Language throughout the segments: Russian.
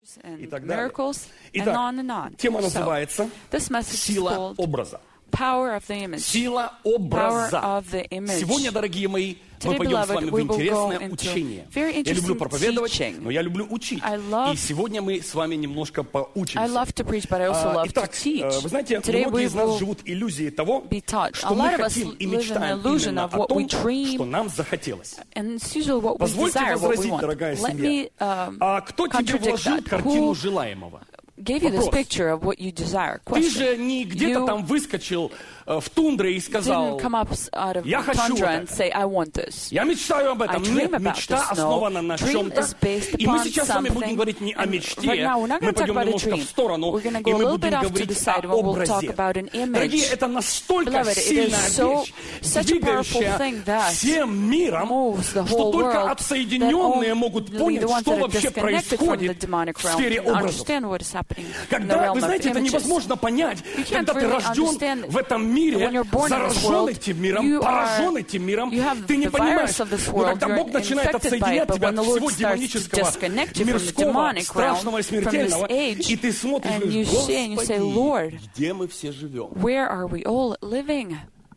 и and так далее. miracles, and Итак, on and on. тема So, называется this message is «Сила called образа». Power of the image. Сила Power образа. of the image. Сегодня, дорогие мои, мы Today, пойдем с вами beloved, в we will go интересное into учение. very Я люблю interesting проповедовать, teaching. но я люблю учить. I love- И сегодня мы с вами немножко I поучимся. love to preach, but I also love to Итак, teach. вы знаете, Today многие we из нас will живут иллюзией того, be taught. что A мы lot of us хотим и live in an мечтаем illusion именно of о what we том, что dream, нам захотелось. and it's usually what we Позвольте desire, what we возразить, want. дорогая Let семья. me А кто тебе contradict вложил that. картину Who желаемого? gave you this Вопрос. picture of what you desire? Ты же Question. не где-то You там выскочил в тундре и сказал, didn't come up out of я хочу вот tundra and это. say, I want this. Я мечтаю об этом. I dream Нет, about мечта this. No. основана на Dream чем-то. is based И мы upon сейчас с вами будем something. говорить не о And мечте, right now, we're not мы going to talk пойдем about a немножко dream. в сторону, We're going to и go a мы little будем bit off to говорить the side, о and we'll talk образе. about an Дорогие, image. это настолько Beloved, it is сильная so, вещь, such a powerful двигающая thing that всем миром, moves the что whole только world, отсоединенные that могут only понять, the ones что that are вообще disconnected from the происходит demonic в realm сфере can образов. understand what is happening in the Когда, realm вы of знаете, это images. невозможно понять, You can't когда ты really рожден understand в этом when мире, you're born in this заражен world, этим миром, you поражен are- этим миром, you have ты не the понимаешь. virus of this Но world, когда you're Бог начинает infected by it, отсоединять but тебя when the от Lord всего starts to демонического, disconnect you from the мирского, demonic realm, страшного и from this смертельного, age, и ты смотришь and и you говоришь, see and you say, Господи, Lord, где мы все живем? where are we all living?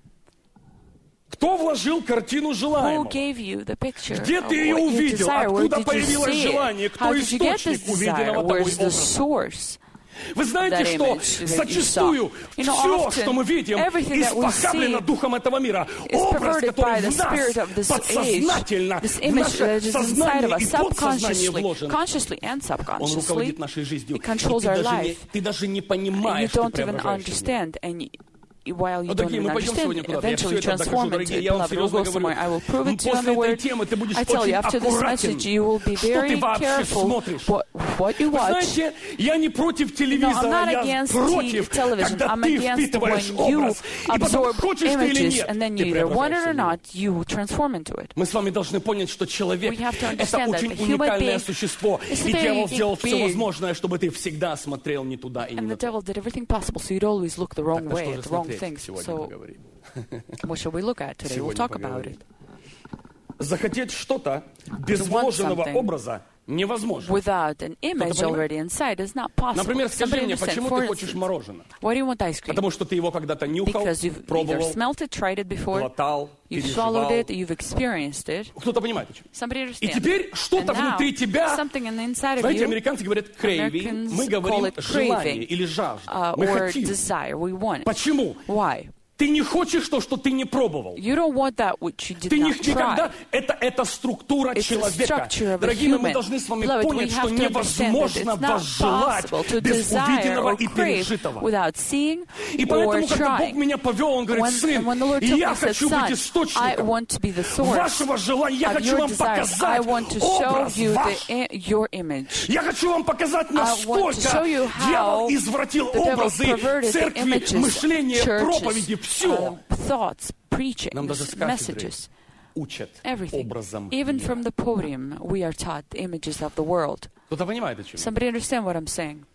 Кто вложил картину Who желаемого? gave you the picture Где of ты ее what you увидел? desire? Where Откуда did you появилось see желание? it? Кто How did you get this источник desire? увиденного тобой Where's the образа? source? Вы знаете, That что image that you зачастую saw. You know, все, often, что мы видим, everything that we испохаблено see духом этого мира. is Образ, perverted который by the в нас spirit of this подсознательно, age, this в image наше that is inside of сознание us, и подсознание subconsciously, вложен. consciously and Он subconsciously. руководит нашей жизнью. It controls И our life. ты даже не And you понимаешь, ты don't even преображаешь его. understand, and while you Вот don't такие, even мы пойдем сегодня understand, куда-то. Я все eventually это докажу, transform into дорогие. it. Я вам Beloved, we'll серьезно go somewhere. I will говорю. prove it to you on После the этой word. темы ты будешь I tell you, очень after this аккуратен, message, you will be что ты very вообще careful смотришь. what you Вы watch. знаете, я не против No, I'm телевизора, not я against против, television. когда I'm ты against впитываешь when you образ, и потом absorb хочешь ты или images, нет, and then ты you either want it преображаешься or в него. not, you transform into it. Мы с вами должны понять, что человек We have to – это understand that очень the human уникальное being существо. is a И very дьявол unique сделал все being. возможное, чтобы ты всегда смотрел не туда и не And на the то. devil did everything possible, so you'd always look the wrong Так-то way что at же the wrong смотреть things. сегодня So, поговорим. what shall we look at today? We'll Сегодня talk about поговорим. it. Захотеть что-то без вложенного something образа невозможно. Without an image понимает? already inside is not possible. Например, скажи Somebody мне, understand, почему for ты хочешь instance, мороженое? why do you want ice cream? Потому что ты его когда-то нюхал, Because you've either пробовал, smelt it, tried it before, глотал, you've swallowed переживал. it, you've experienced it. Кто-то понимает, о чем? Somebody И understands. теперь что-то And now, внутри тебя, something in the inside of знаете, you, американцы говорят craving, Americans мы call говорим it желание craving, или жажда. Мы or хотим. desire, we want it. Почему? Why? Ты не хочешь то, что ты не пробовал. You don't want that which you did Ты not никогда... try. Это структура It's the человека. structure of a Дорогие мои, мы human. должны с вами Beloved, we понять, что have to understand that невозможно it's not возжелать possible to без desire увиденного or и crave пережитого. without seeing И or поэтому, когда Бог trying. меня повел, Он говорит, And сын, when the Lord took me, я He said, хочу быть son, I источником want to be the source вашего желания. Я of хочу your вам desires. I показать want to show образ you ваш. your image. Я хочу вам показать, I want to насколько show you how дьявол извратил the devil образы perverted the церкви, images, мышление, проповеди, churches, все. thoughts, preaching, Нам даже с кафедры messages, учат everything. образом Even мира. from the podium, we are taught the images of the world. Кто-то понимает, о чем? Somebody understand what I'm saying?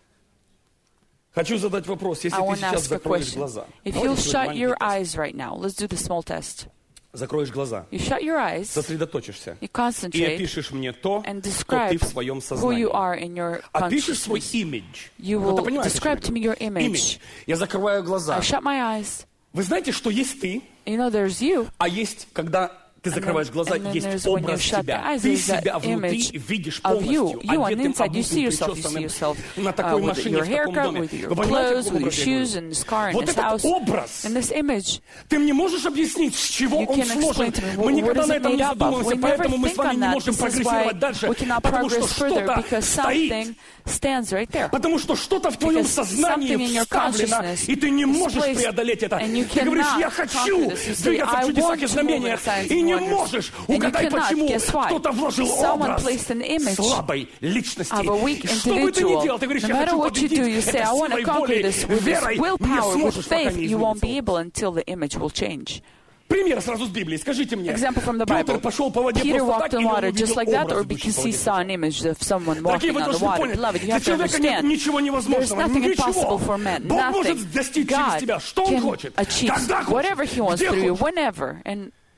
Хочу задать вопрос. Если I ты want to сейчас ask a закроешь question. глаза. If Давайте you'll сделаем shut маленький your тест. eyes right now, let's do the small test. Закроешь глаза, You shut your eyes, сосредоточишься you и concentrate, опишешь мне то, and кто describe ты в своем who сознании. you are in your Опишешь свой consciousness. имидж. You Ну, ты will понимаешь, о чем describe я to me говорю? your image. Я закрываю глаза. I shut my eyes. Вы знаете, что есть ты, You know, there's you. а есть, когда ты закрываешь глаза, and then есть there's when you образ shut the тебя. eyes, Ты there's that себя внутри image видишь of you. полностью, You on the одетым, inside, you see обутым, yourself. You see причесанным, yourself на такой with машине, your в таком haircut, доме. with your Вы понимаете, о clothes, каком with your образе я shoes, говорю? in this car, in Вот this этот house. образ, In this image, ты мне можешь объяснить, с чего you он can сложен? explain to me Мы what никогда is на it этом не made up of. задумываемся, We never поэтому мы с think вами on не that. можем This is прогрессировать why дальше, we cannot потому что progress further, что-то because стоит. something stands right there. Потому что что-то в твоем Because сознании something in your вставлено, consciousness и ты не is можешь placed, преодолеть это. and you Ты говоришь, cannot я хочу conquer this. You say, двигаться в I чудесах want и to знамениях, move in signs и and не wonders. можешь. And you Угадай, cannot. почему Guess why? кто-то вложил Someone образ placed an image слабой личности. of a weak И что бы ты ни individual. делал, ты говоришь, No я matter хочу what you do, you победить. say, I Это want to силой conquer воли, this with this верой не willpower, with сможешь, пока faith. не You won't be изменится. able until the image will change. Пример сразу с Библии. Скажите мне, Example from the Петр Bible. пошел по воде Peter просто walked так, on или он water just увидел like that, or образ, идущий because по he воде? saw an image of someone Дорогие, walking вы on the должны water. понять, Beloved, you для have to человека нет understand. ничего There's невозможного, nothing ничего. impossible for man. Бог может Nothing. достичь через God тебя, что Он can хочет, achieve когда whatever хочет, He wants где through you, хочет. whenever. And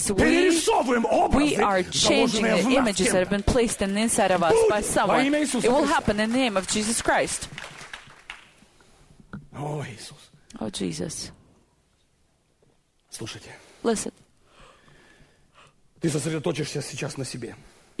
Jesus, перерисовываем we образы, are changing заложенные the в нас images that have кем-то. been placed in the inside of us by Будь во имя someone. Иисуса It will Христа. happen in the name of Jesus Christ. О, Иисус. Oh, Jesus. Слушайте, Listen, ты сосредоточишься сейчас на себе.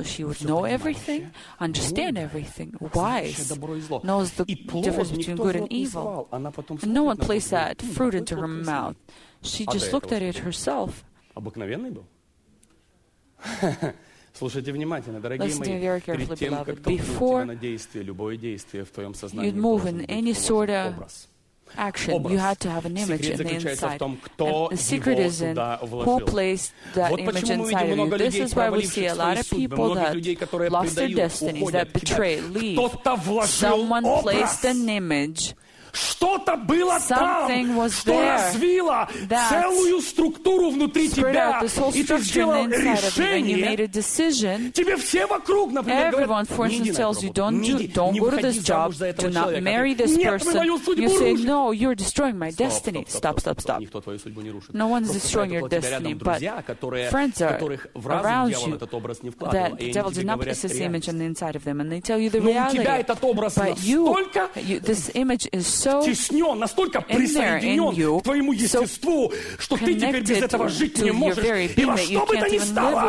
how she would know everything, understand everything, wise, knows the difference between good and evil. And no one placed that fruit into her mouth. She just looked at it herself. Обыкновенный был? Слушайте внимательно, дорогие мои. Перед тем, как толкнуть тебя на действие, любое действие в твоем сознании должен быть вложен образ. Action, you had to have an image in the inside. And the secret is in who placed that image inside of you. This is why we see a lot of people that lost their destinies, that betray, leave. Someone placed an image. Что-то было там, что развило целую структуру внутри тебя, и ты сделал решение. Тебе все вокруг, например, говорят, не иди на эту работу, не выходи замуж за этого человека. Нет, вы мою судьбу рушите. No, you're destroying my destiny. Stop. Никто твою судьбу не рушит. No one's destroying your destiny, but friends are around you that the devil did not place this image on the inside of them, and they tell you the reality. But this image is so теснен, настолько присоединен к твоему естеству, что ты теперь без этого жить не можешь. И во что бы то ни стало,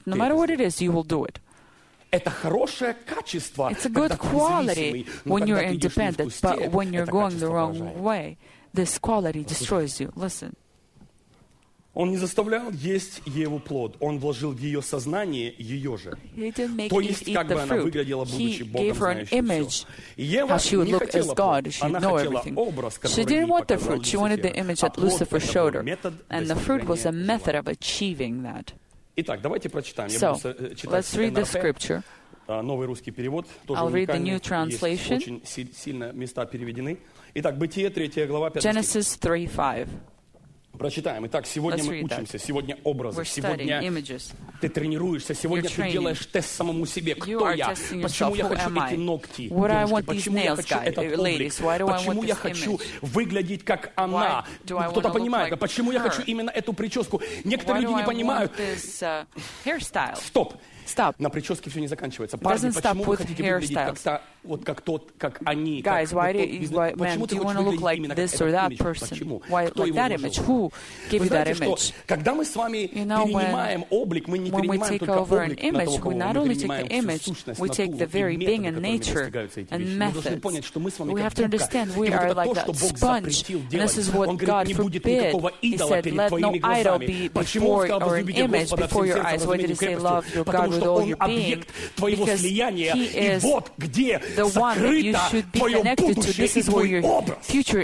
это хорошее качество, когда ты независимый, но когда ты идешь не в ту степь, это качество поражает. This quality destroys you. Listen. Он не заставлял есть Еву плод. Он вложил в ее сознание ее же. То есть, как бы она выглядела, будучи Богом знающим все. И Ева не хотела плод. Она хотела образ, который ей показал Люцифер. А плод это был метод достижения этого. Итак, давайте прочитаем. Я буду читать НРП. Новый русский перевод. Тоже уникальный. Есть очень сильно места переведены. Итак, Бытие, 3 глава, 5 стих. Genesis 3:5. Прочитаем. Итак, сегодня мы учимся, сегодня образы, сегодня ты тренируешься, сегодня ты делаешь тест самому себе. Кто я? Почему я хочу эти ногти? Девушки, почему я хочу этот облик? Почему я хочу выглядеть как она? Кто-то понимает, почему я хочу именно эту прическу? Некоторые люди не понимают. Стоп. На прическе все не заканчивается. Парни, почему вы хотите выглядеть как-то, вот как тот, как они? Guys, почему ты хочешь выглядеть именно как этот имидж? Почему? Кто его вложил? Вы знаете, что когда мы с вами перенимаем облик, мы не перенимаем только облик на того, кого мы перенимаем всю сущность, натуру и методы, которыми достигаются эти вещи. Мы должны понять, что мы с вами как губка. И вот это то, что Бог запретил делать. Он говорит, не будет никакого идола перед твоими глазами. Почему Он сказал, возлюбите Господа всем сердцем, своей крепостью? Потому что Он объект твоего слияния, и вот где сокрыто твое будущее и твой образ.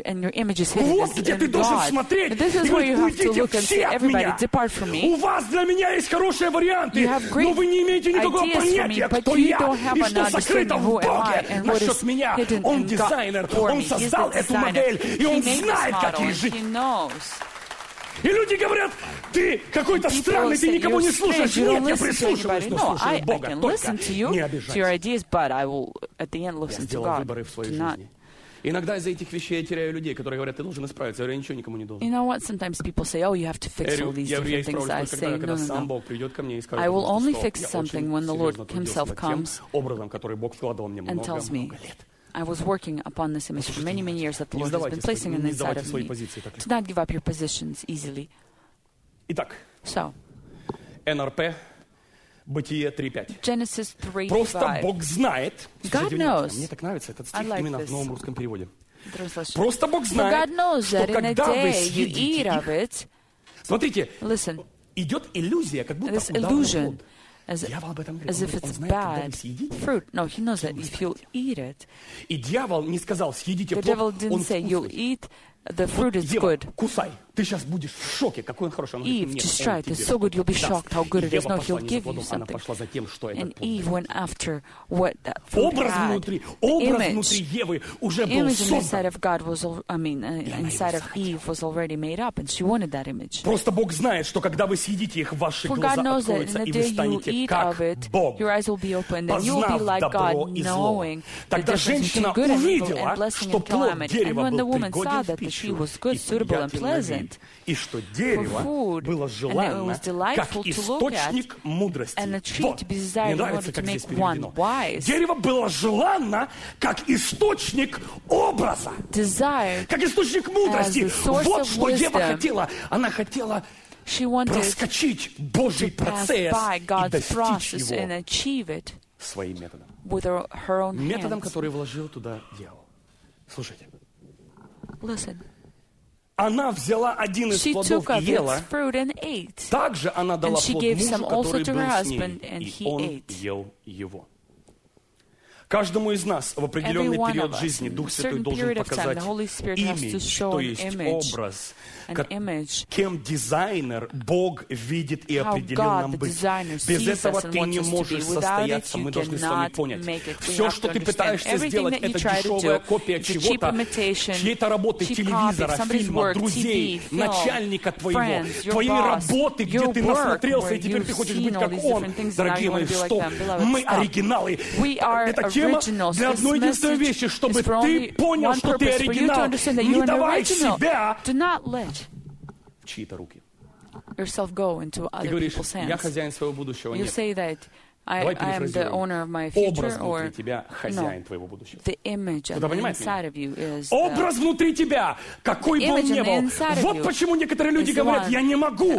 Вот где ты должен смотреть и говорить, уйдите все от меня. У вас для меня есть хорошие варианты, но вы не имеете никакого понятия, кто я и что сокрыто в Боге насчет меня. Он дизайнер, Он создал эту модель, и Он знает, как ей жить. И люди говорят, ты какой-то странный, ты никого не слушаешь. Нет, я прислушиваюсь, но слушаю Бога. Только не обижайся. Я сделал выборы в своей жизни. Иногда из-за этих вещей я теряю людей, которые говорят, ты должен исправиться. Я говорю, я ничего никому не должен. You know what? Sometimes people say, oh, you have to fix all these different things. I say, no, сам Бог придет ко мне и скажет, I will only fix something when the Lord Himself comes образом, который Бог вкладывал мне много лет. I was working upon this image for many, many years that the Lord has been placing on the inside of me. Do not give up your positions easily. Итак, so, НРП, Бытие 3:5. Genesis 3:5. Просто Бог знает. God knows. Мне так нравится этот стих именно в новом русском переводе. Translation. Просто Бог знает, что когда вы съедите их... Смотрите, идет иллюзия, как будто удавный плод. Дьявол об этом говорит. Он знает, когда вы съедите. No, he knows that if you eat it. И дьявол не сказал, съедите плод, он вкусный. The fruit is good. Кусай. Ты сейчас будешь в шоке, какой он хороший. Eve, just try it. It's so good, you'll be shocked how good it is. No, he'll give you something. And Eve went after what that fruit had. The image inside of God was, inside of Eve was already made up, and she wanted that image. Просто Бог знает, что когда вы съедите их, ваши глаза откроются, и вы станете как Бог, your eyes will be opened, and you'll be like God, knowing the difference between good and evil, and blessing and calamity. And when the woman saw that the tree was good, suitable, and pleasant, и что дерево было желанно, как источник мудрости. Вот, мне нравится, как здесь переведено. Дерево было желанно, как источник образа, как источник мудрости. Вот что Ева хотела. Она хотела проскочить Божий процесс и достичь его своим методом. Методом, который вложил туда дьявол. Слушайте. она взяла один из плодов и ела, также она дала плод мужу, который был с ней, и он ел его. Каждому из нас в определенный период жизни Дух Святой должен показать имидж, то есть образ, кем дизайнер Бог видит и определил нам быть. Без этого ты не можешь состояться, мы должны с вами понять. Все, что ты пытаешься сделать, это дешевая копия чего-то, чьей-то работы, телевизора, фильма, друзей, начальника твоего, твоей работы, где ты насмотрелся, и теперь ты хочешь быть как он. Дорогие мои, что? Мы оригиналы. Это тема для одной единственной вещи, чтобы ты понял, что ты оригинал. Не давай себя в чьи-то руки. Ты говоришь, я хозяин своего будущего. Нет. Давай перефразируем. Образ внутри тебя хозяин твоего будущего. Кто-то понимает меня? Образ внутри тебя, какой бы он ни был. Вот почему некоторые люди говорят, я не могу.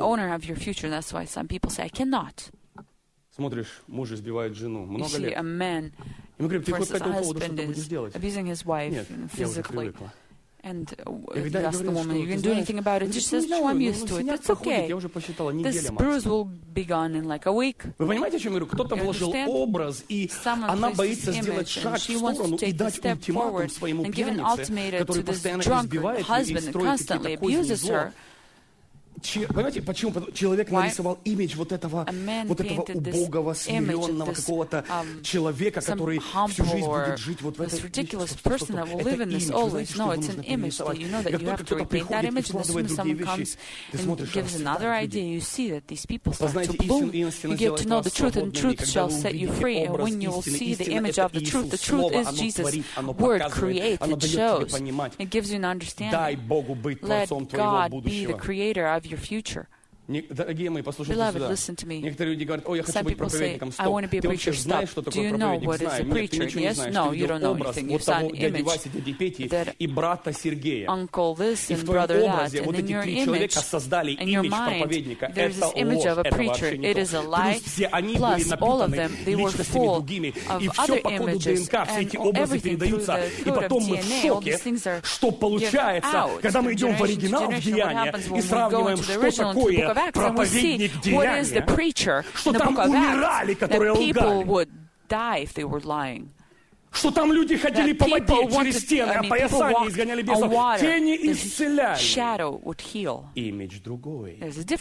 Смотришь, муж избивает жену много лет. И мы говорим, ты хоть по этому поводу что-то будешь делать? Нет, я уже привыкла. And you ask the woman, you can do anything about it? She says, no, I'm used to it. It's okay. This bruise will be gone in like a week. Вы понимаете, о чем я говорю? Кто-то вложил образ, и она боится сделать шаг в сторону и дать ультиматум своему пьянице, который постоянно избивает ее и строит какие-то козни зла. Понимаете, почему? Человек нарисовал имидж вот этого убогого, смиренного какого-то человека, который всю жизнь будет жить вот в этой вещи. Это имидж. Вы знаете, что его нужно перерисовать? И как только кто-то приходит и вкладывает другие вещи, ты смотришь, познаете истину, и истина сделает вас свободными. Когда вы увидите образ истины, истина — это Иисус. Слово, оно творит, оно показывает, оно дает тебе понимать. Дай Богу быть творцом твоего будущего. Your future. Дорогие мои, послушайте сюда. Некоторые люди говорят, я хочу быть проповедником. Стоп, ты вообще знаешь, что такое проповедник? Знаю. Нет, ты ничего не знаешь. Ты видел образ вот того дяди Васи, дяди Пети и брата Сергея. И в твоем образе вот эти три человека создали имидж проповедника. Это ложь, это вообще не то. Плюс все они были напитаны личностями другими. И все по коду ДНК, все эти образы передаются. И потом мы в шоке, что получается, когда мы идем в оригинал, в Деяния, и сравниваем, что такое проповедник Деяния, что там умирали, которые лгали, что там люди ходили по воде через стены, а поясами изгоняли бесов, тени исцеляли. Имидж другой.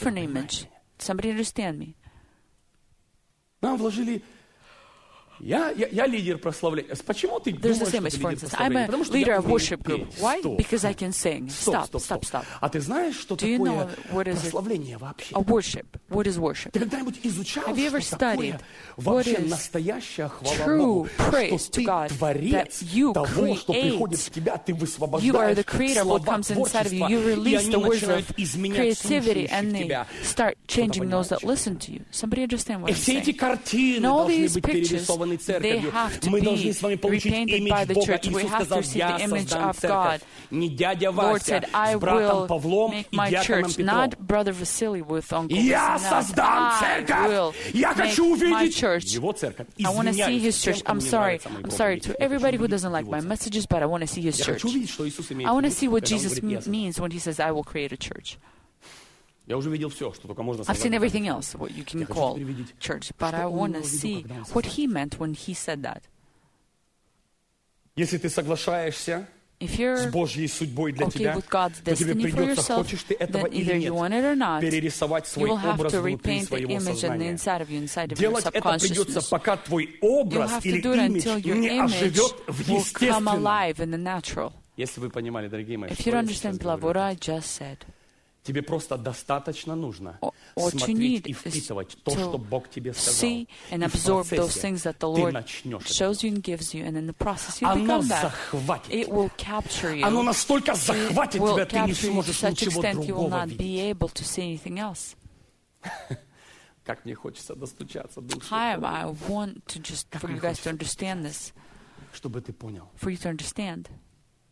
Нам вложили... Я лидер прославления. Почему ты думаешь, что ты лидер прославления? Потому что я умею петь. Because I can sing. Stop. А ты знаешь, что такое прославление вообще? What is worship? Ты когда-нибудь изучал, что такое вообще настоящая хвала Богу? Что ты творец того, что приходит в тебя, ты высвобождаешь слова творчества, и они начинают изменять слушающих тебя. И все эти картины должны быть перерисованы церковью. Мы должны с вами получить имидж Бога. Иисус сказал, я создам церковь. Не дядя Вася с братом Павлом и диаконом Петром. Я создам церковь! Я хочу увидеть его церковь. Извиняюсь всем, кому не нравится мой I'm sorry to everybody who doesn't like my messages, but I want to see his church. I want to see what Jesus means when he says, I will create a church. Я уже видел все, что только можно I've seen everything else, what you can call church, but I want to see what he meant when he said that. Если ты соглашаешься с Божьей судьбой для тебя, то тебе придется, хочешь ты этого или нет, перерисовать свой образ внутри своего сознания. Делать это придется, пока твой образ или имидж не оживет в естественном. Если вы понимали, дорогие мои, что я сейчас говорю. Тебе просто достаточно нужно смотреть и впитывать то, что Бог тебе сказал. И в процессе ты начнешь это. Оно захватит тебя. Оно настолько захватит тебя, ты не сможешь ничего другого видеть. Как мне хочется достучаться до ушей. Чтобы ты понял,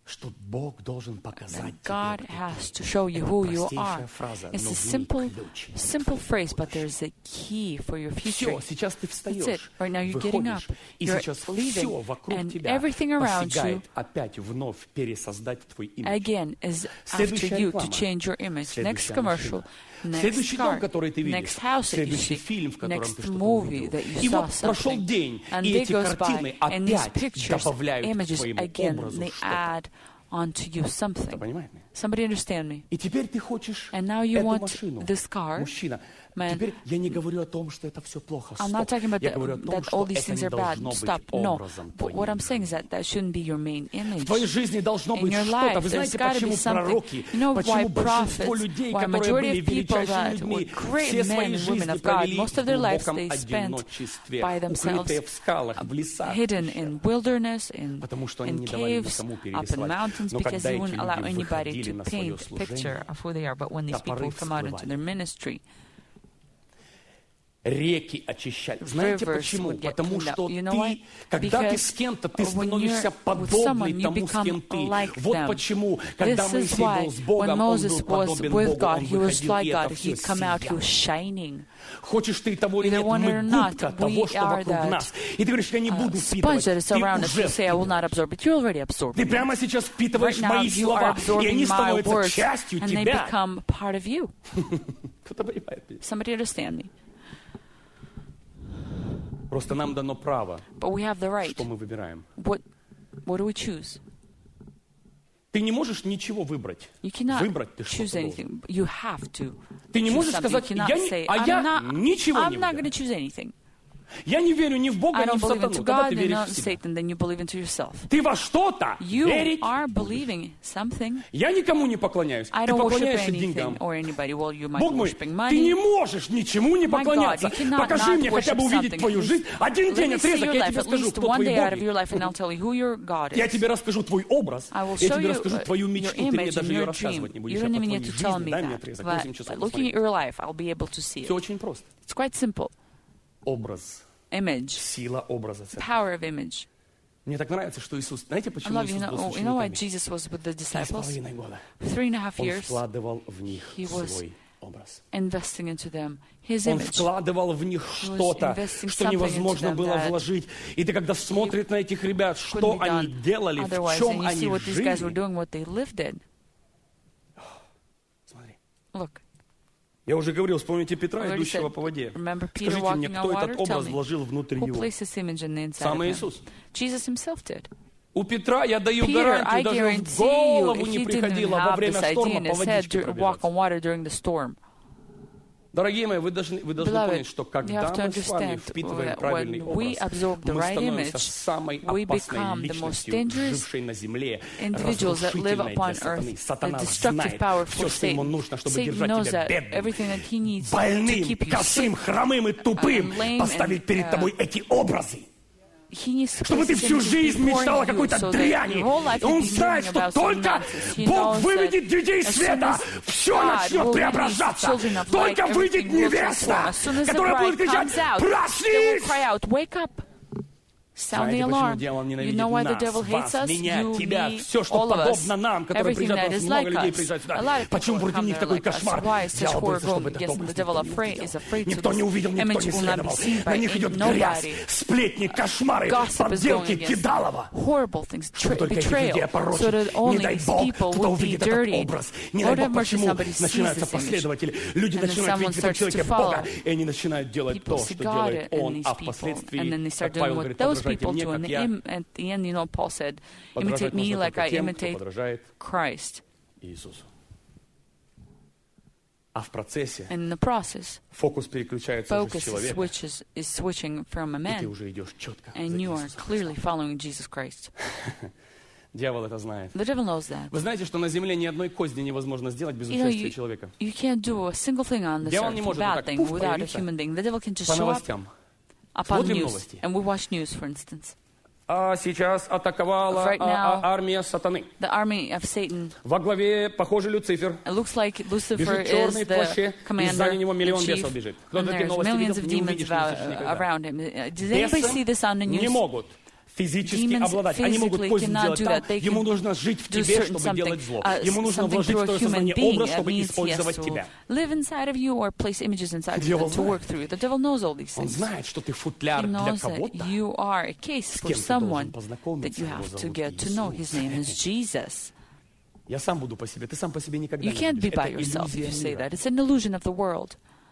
что Бог должен показать God has to show you who you are. It's a simple phrase, but there's a key for your future. Все, сейчас ты That's it. встаешь, Right now you're getting up. выходишь, и You're сейчас leaving, все вокруг and тебя everything around you посягает опять вновь пересоздать твой имидж. again is after Следующая you to реклама. change your image. Next Следующая commercial, машина. next Следующий дом, car, который ты видишь, next house that you следующий see, фильм, в котором next ты что-то movie увидел. that you И saw вот прошел something. день, And и day эти goes картины by, and these опять pictures, добавляют к images твоему again, образу they что-то. add onto you Кто something. понимает меня? Somebody understand me? И теперь ты хочешь And now you эту want машину, this car, мужчина. man. Теперь я не говорю о том, что это все плохо. I'm not talking about Я говорю о том, that что all these это things не are bad. должно быть Stop. No. образом But what I'm saying is твоим. that shouldn't be your main image. В твоей жизни должно In быть your что-то. life, Вы there's знаете, got to be почему something. пророки, You know why почему большинство prophets, людей, why которые majority были of people величайшими that were людьми, great все men свои and women жизни of God, провели most of в their lives глубоком they spent одиночестве, by themselves, укрытые в скалах, в лесах, hidden in wilderness, потому что они in не давали caves, никому up in перерисовать. mountains, Но because когда he эти wouldn't allow люди anybody выходили to на свое paint a picture служение, of who they are. But when these people come out into their ministry, реки очищали. Знаете почему? Потому что ты, когда ты с кем-то, ты становишься подобный тому, с кем ты. Вот почему, когда Моисей был с Богом, он был подобен Богу, он выходил, и это все сияло. Хочешь ты того или нет, мы губка того, что вокруг нас. И ты говоришь, я не буду впитывать. Ты уже впитываешь. Ты прямо сейчас впитываешь мои слова, и они становятся частью тебя. Кто-то понимает меня? Somebody understand me. Просто нам дано право, But we have the right. что мы выбираем. What do we choose? Ты не можешь ничего выбрать. You cannot Выбрать ты choose что-то anything. You have to. Ты не можешь сказать, я ничего не I'm not going выбираю. to choose anything. Я не верю ни в Бога, I ни don't в believe сатану. into Когда God ты and веришь not в себя? Satan, then you believe into yourself. Ты во что-то You верить are будешь. believing something. Я никому не поклоняюсь. I Ты don't worship поклоняешься anything деньгам. or anybody. Well, you might Бог be мой, worshiping ты не money. можешь ничему не My God, поклоняться. you cannot Покажи not мне хотя бы worship увидеть something. твою жизнь. Один Let день me see отрезок, your я life тебе at скажу, least кто one твои day out of your боги. life, and I'll tell you who your God Я is. тебе расскажу твой образ. I will Я show тебе you расскажу твою your мечту. Ты мне image and даже ее your рассказывать не dream. будешь. You А don't по even твоей need to tell жизни me дай мне that. отрезок. But 8 часов looking посмотри. at your life, I'll be able to see Все it. очень просто. It's quite simple. Образ. Image. Сила образа. Power of image. Мне так нравится, что Иисус... Знаете, I почему love Иисус был с you know why учениками? Jesus was with the disciples? 3,5 года. 3.5 Он years вкладывал в них he was свой образ. investing into them his Он image. вкладывал в них что-то, investing что something невозможно into them было that вложить. И ты когда смотришь на этих ребят, что Couldn't be они done делали, в otherwise, чем and you see они what these guys were жили. doing, what they lived in. Смотри. Look, Я уже говорил, вспомните Петра, already идущего said, по воде. remember Peter Скажите мне, walking on кто water? этот Tell образ me, вложил внутрь who его? placed this image in the inside Сам of him? Иисус. Jesus himself did. У Петра, я даю Peter, I гарантию, даже в guarantee you, голову if не he didn't приходило во have время this idea шторма in по his head водичке to walk on пробежать. water during the storm. Дорогие мои, вы должны Beloved, понять, что you когда have to мы с вами understand впитываем that правильный when we образ, absorb the мы right становимся image, самой we опасной become the most личностью, dangerous жившей на земле, individuals that live разрушительной upon для сатаны. earth. Сатана The destructive знает power все, for что ему Satan. нужно, чтобы Satan держать knows тебя that бедным, everything that he needs to больным, keep you косым, sick, хромым и тупым, lame поставить and, перед тобой эти образы. he needs to Чтобы ты place всю his image жизнь before мечтал о you, какой-то so that дряни. your whole life И он you'll be знает, dreaming что about some только nonsense. He Бог knows выведет that детей as soon света, as все God начнет will release the преображаться. children of light, Только выйдет everything will невеста, transform. As soon as the которая будет bride кричать: comes out, they will «Проснись!» cry out, wake up. Sound the Знаете, почему alarm. дьявол You ненавидит know why the нас, devil hates вас, us? меня, You, тебя, me, все, что all of us. подобно нам, которые Everything приезжают, that is много like людей us. приезжают A lot сюда. of Почему people против come них there такой like us. кошмар? Why is such Дьявол horror боится, чтобы going этот against образ the devil? никто не Is увидел. afraid to Никто не увидел, никто image не will not be следовал. seen На by них идет грязь, nobody. сплетни, кошмары, Gossip is going подделки, against кидалово. horrible things, Чтобы только этих людей betrayal, опорочить. so that Не only дай these Бог, people кто would be увидит этот dirty. образ. Не дай Lord have Бог, mercy, почему somebody sees начинаются this image. последователи. Люди And then начинают someone видеть в этом starts to человеке follow. Бога, и они начинают делать People то, see что God делает in он, these а people, впоследствии, and then they start как Павел doing говорит, what those подражайте people мне, do. как And я. at the end, you know, Paul said, Подражать imitate me нужно like только I тем, кто imitate подражает Christ. Иисусу. А в процессе And in the process, фокус переключается уже с focus человека, is switching from a и ты man, уже идешь четко за and you are Иисусом clearly Христом. following Jesus Christ. Дьявол это знает. The devil knows that. Вы знаете, что на земле ни одной козни невозможно сделать без You know, участия человека. you can't do a single thing on this Дьявол не earth, может bad вот так, thing, пуф, without a появиться. human being. The devil can just По show up новостям. upon Смотрим news, новости. and we watch news, for instance. А сейчас атаковала Right now, армия сатаны. The army of Satan. Во главе, похоже, Люцифер. It looks like Lucifer Бежит is черный в плаще, the и commander сзади него миллион and бесов chief, бежит. Кто and такие there's новости millions видел? of Не demons увидишь, не услышишь никогда. around him. Does anybody see this on the news? Не могут физически обладать. Они могут пусть сделать так. Ему нужно жить в тебе, чтобы делать зло. Ему нужно вложить в твое сознание образ, чтобы использовать тебя. Дьявол знает. Он знает, что ты футляр для кого-то, с кем ты должен познакомиться. Его зовут Иисус. Я сам буду по себе. Ты сам по себе никогда не будешь. Это иллюзия мира.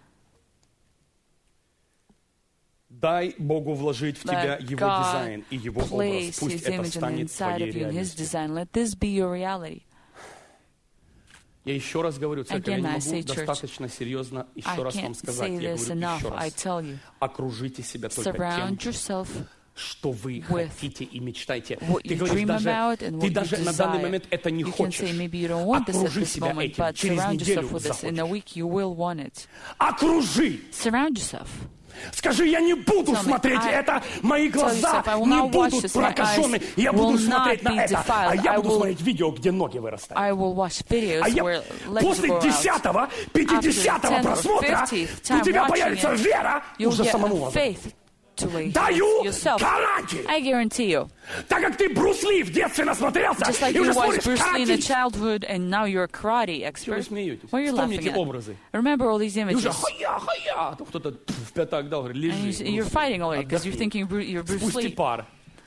Дай Богу вложить в тебя Его дизайн и Его образ. Пусть это станет твоей реальностью. Я еще раз говорю, церковь, я не могу достаточно серьезно еще раз вам сказать. Я говорю еще раз. Окружите себя только тем, что вы хотите и мечтаете. Ты говоришь, ты даже на данный момент это не хочешь. Окружи себя этим. Через неделю захочешь. Окружи! Скажи, я не буду смотреть это, мои глаза не будут прокажены, я буду смотреть на это, а я буду смотреть видео, где ноги вырастают. А я после 10-го, 50-го просмотра у тебя появится вера уже самому возрасту. Даю гарантию. I guarantee you. Так как ты Брус Ли в детстве насмотрелся, just like и уже you watched смотришь Bruce Lee in the карате. childhood, and now you're a karate expert. Why are you laughing Вспомните at? образы. Remember all these И уже images. ха-я, кто-то в пятак дал, говорит, And лежи. you're fighting already because you're thinking you're Bruce Спусти Lee. пар.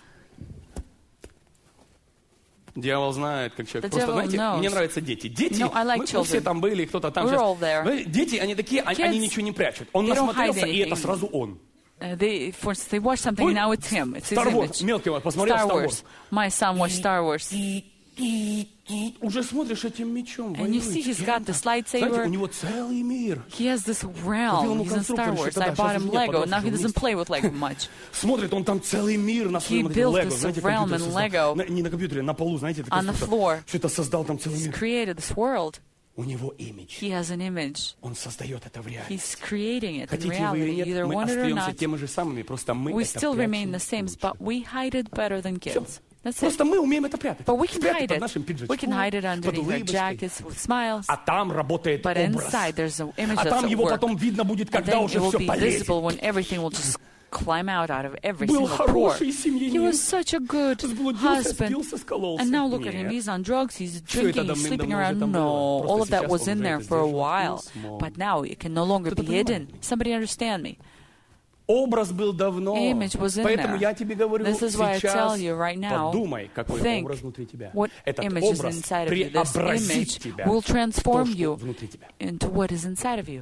Дьявол знает, как человек. The Просто, devil знаете, knows. мне нравятся дети. Дети, No, I like мы children. все там были, кто-то там We're сейчас. all there. Вы, дети, они такие, Kids, они ничего не прячут. Он they don't насмотрелся, hide и это anything. сразу он. They watch something, Вы now it's him. It's his Star Wars, image. мелкий посмотрел Star Star Wars. Wars. My son watched Star Wars. Уже смотришь этим мечом. And you see he's got this Знаете, у lightsaber. него целый мир. He has this realm. He's in Star Wars. I bought him Lego. Now he doesn't play with Lego much. Смотрит, он там целый мир на своем built Лего. this Знаете, realm компьютер in создал. Lego. Не на компьютере, на полу, знаете, On the floor. все это создал там целый He's мир. created this world. У него имидж. He has an image. Он создает это в He's реальности. creating it in Хотите вы или reality. нет, Either мы want it or остаемся not, теми же самыми, просто мы we это still remain прячем the same, лучше. but we hide it better than kids. That's it. Просто мы умеем это прятать. But we can Спрятать hide под it. нашим We пиджачком, can hide it под underneath our улыбочкой. jackets with smiles. А там работает But образ. inside there's an image А that's там at его work. потом видно будет, And когда then уже it will все be полезет. visible when everything will just climb out of every Был single pore. хороший семьянин. He was such a good Заблудился, husband. спился, скололся. And now look at him. Нет. He's on drugs, he's Всё это drinking, he's sleeping давным-давно уже around. там No, было. all of Просто that сейчас was он in уже there это for a сдерживать while. не смог. But now it can no longer Кто-то be понимает hidden. меня? Somebody understand me. Образ был давно. Image was in Поэтому there. я тебе говорю This is why I сейчас, tell you right now, подумай, какой think образ внутри тебя. what Этот image is образ inside of you. This преобразит image тебя will в то, transform что you внутри тебя. into what is inside of you.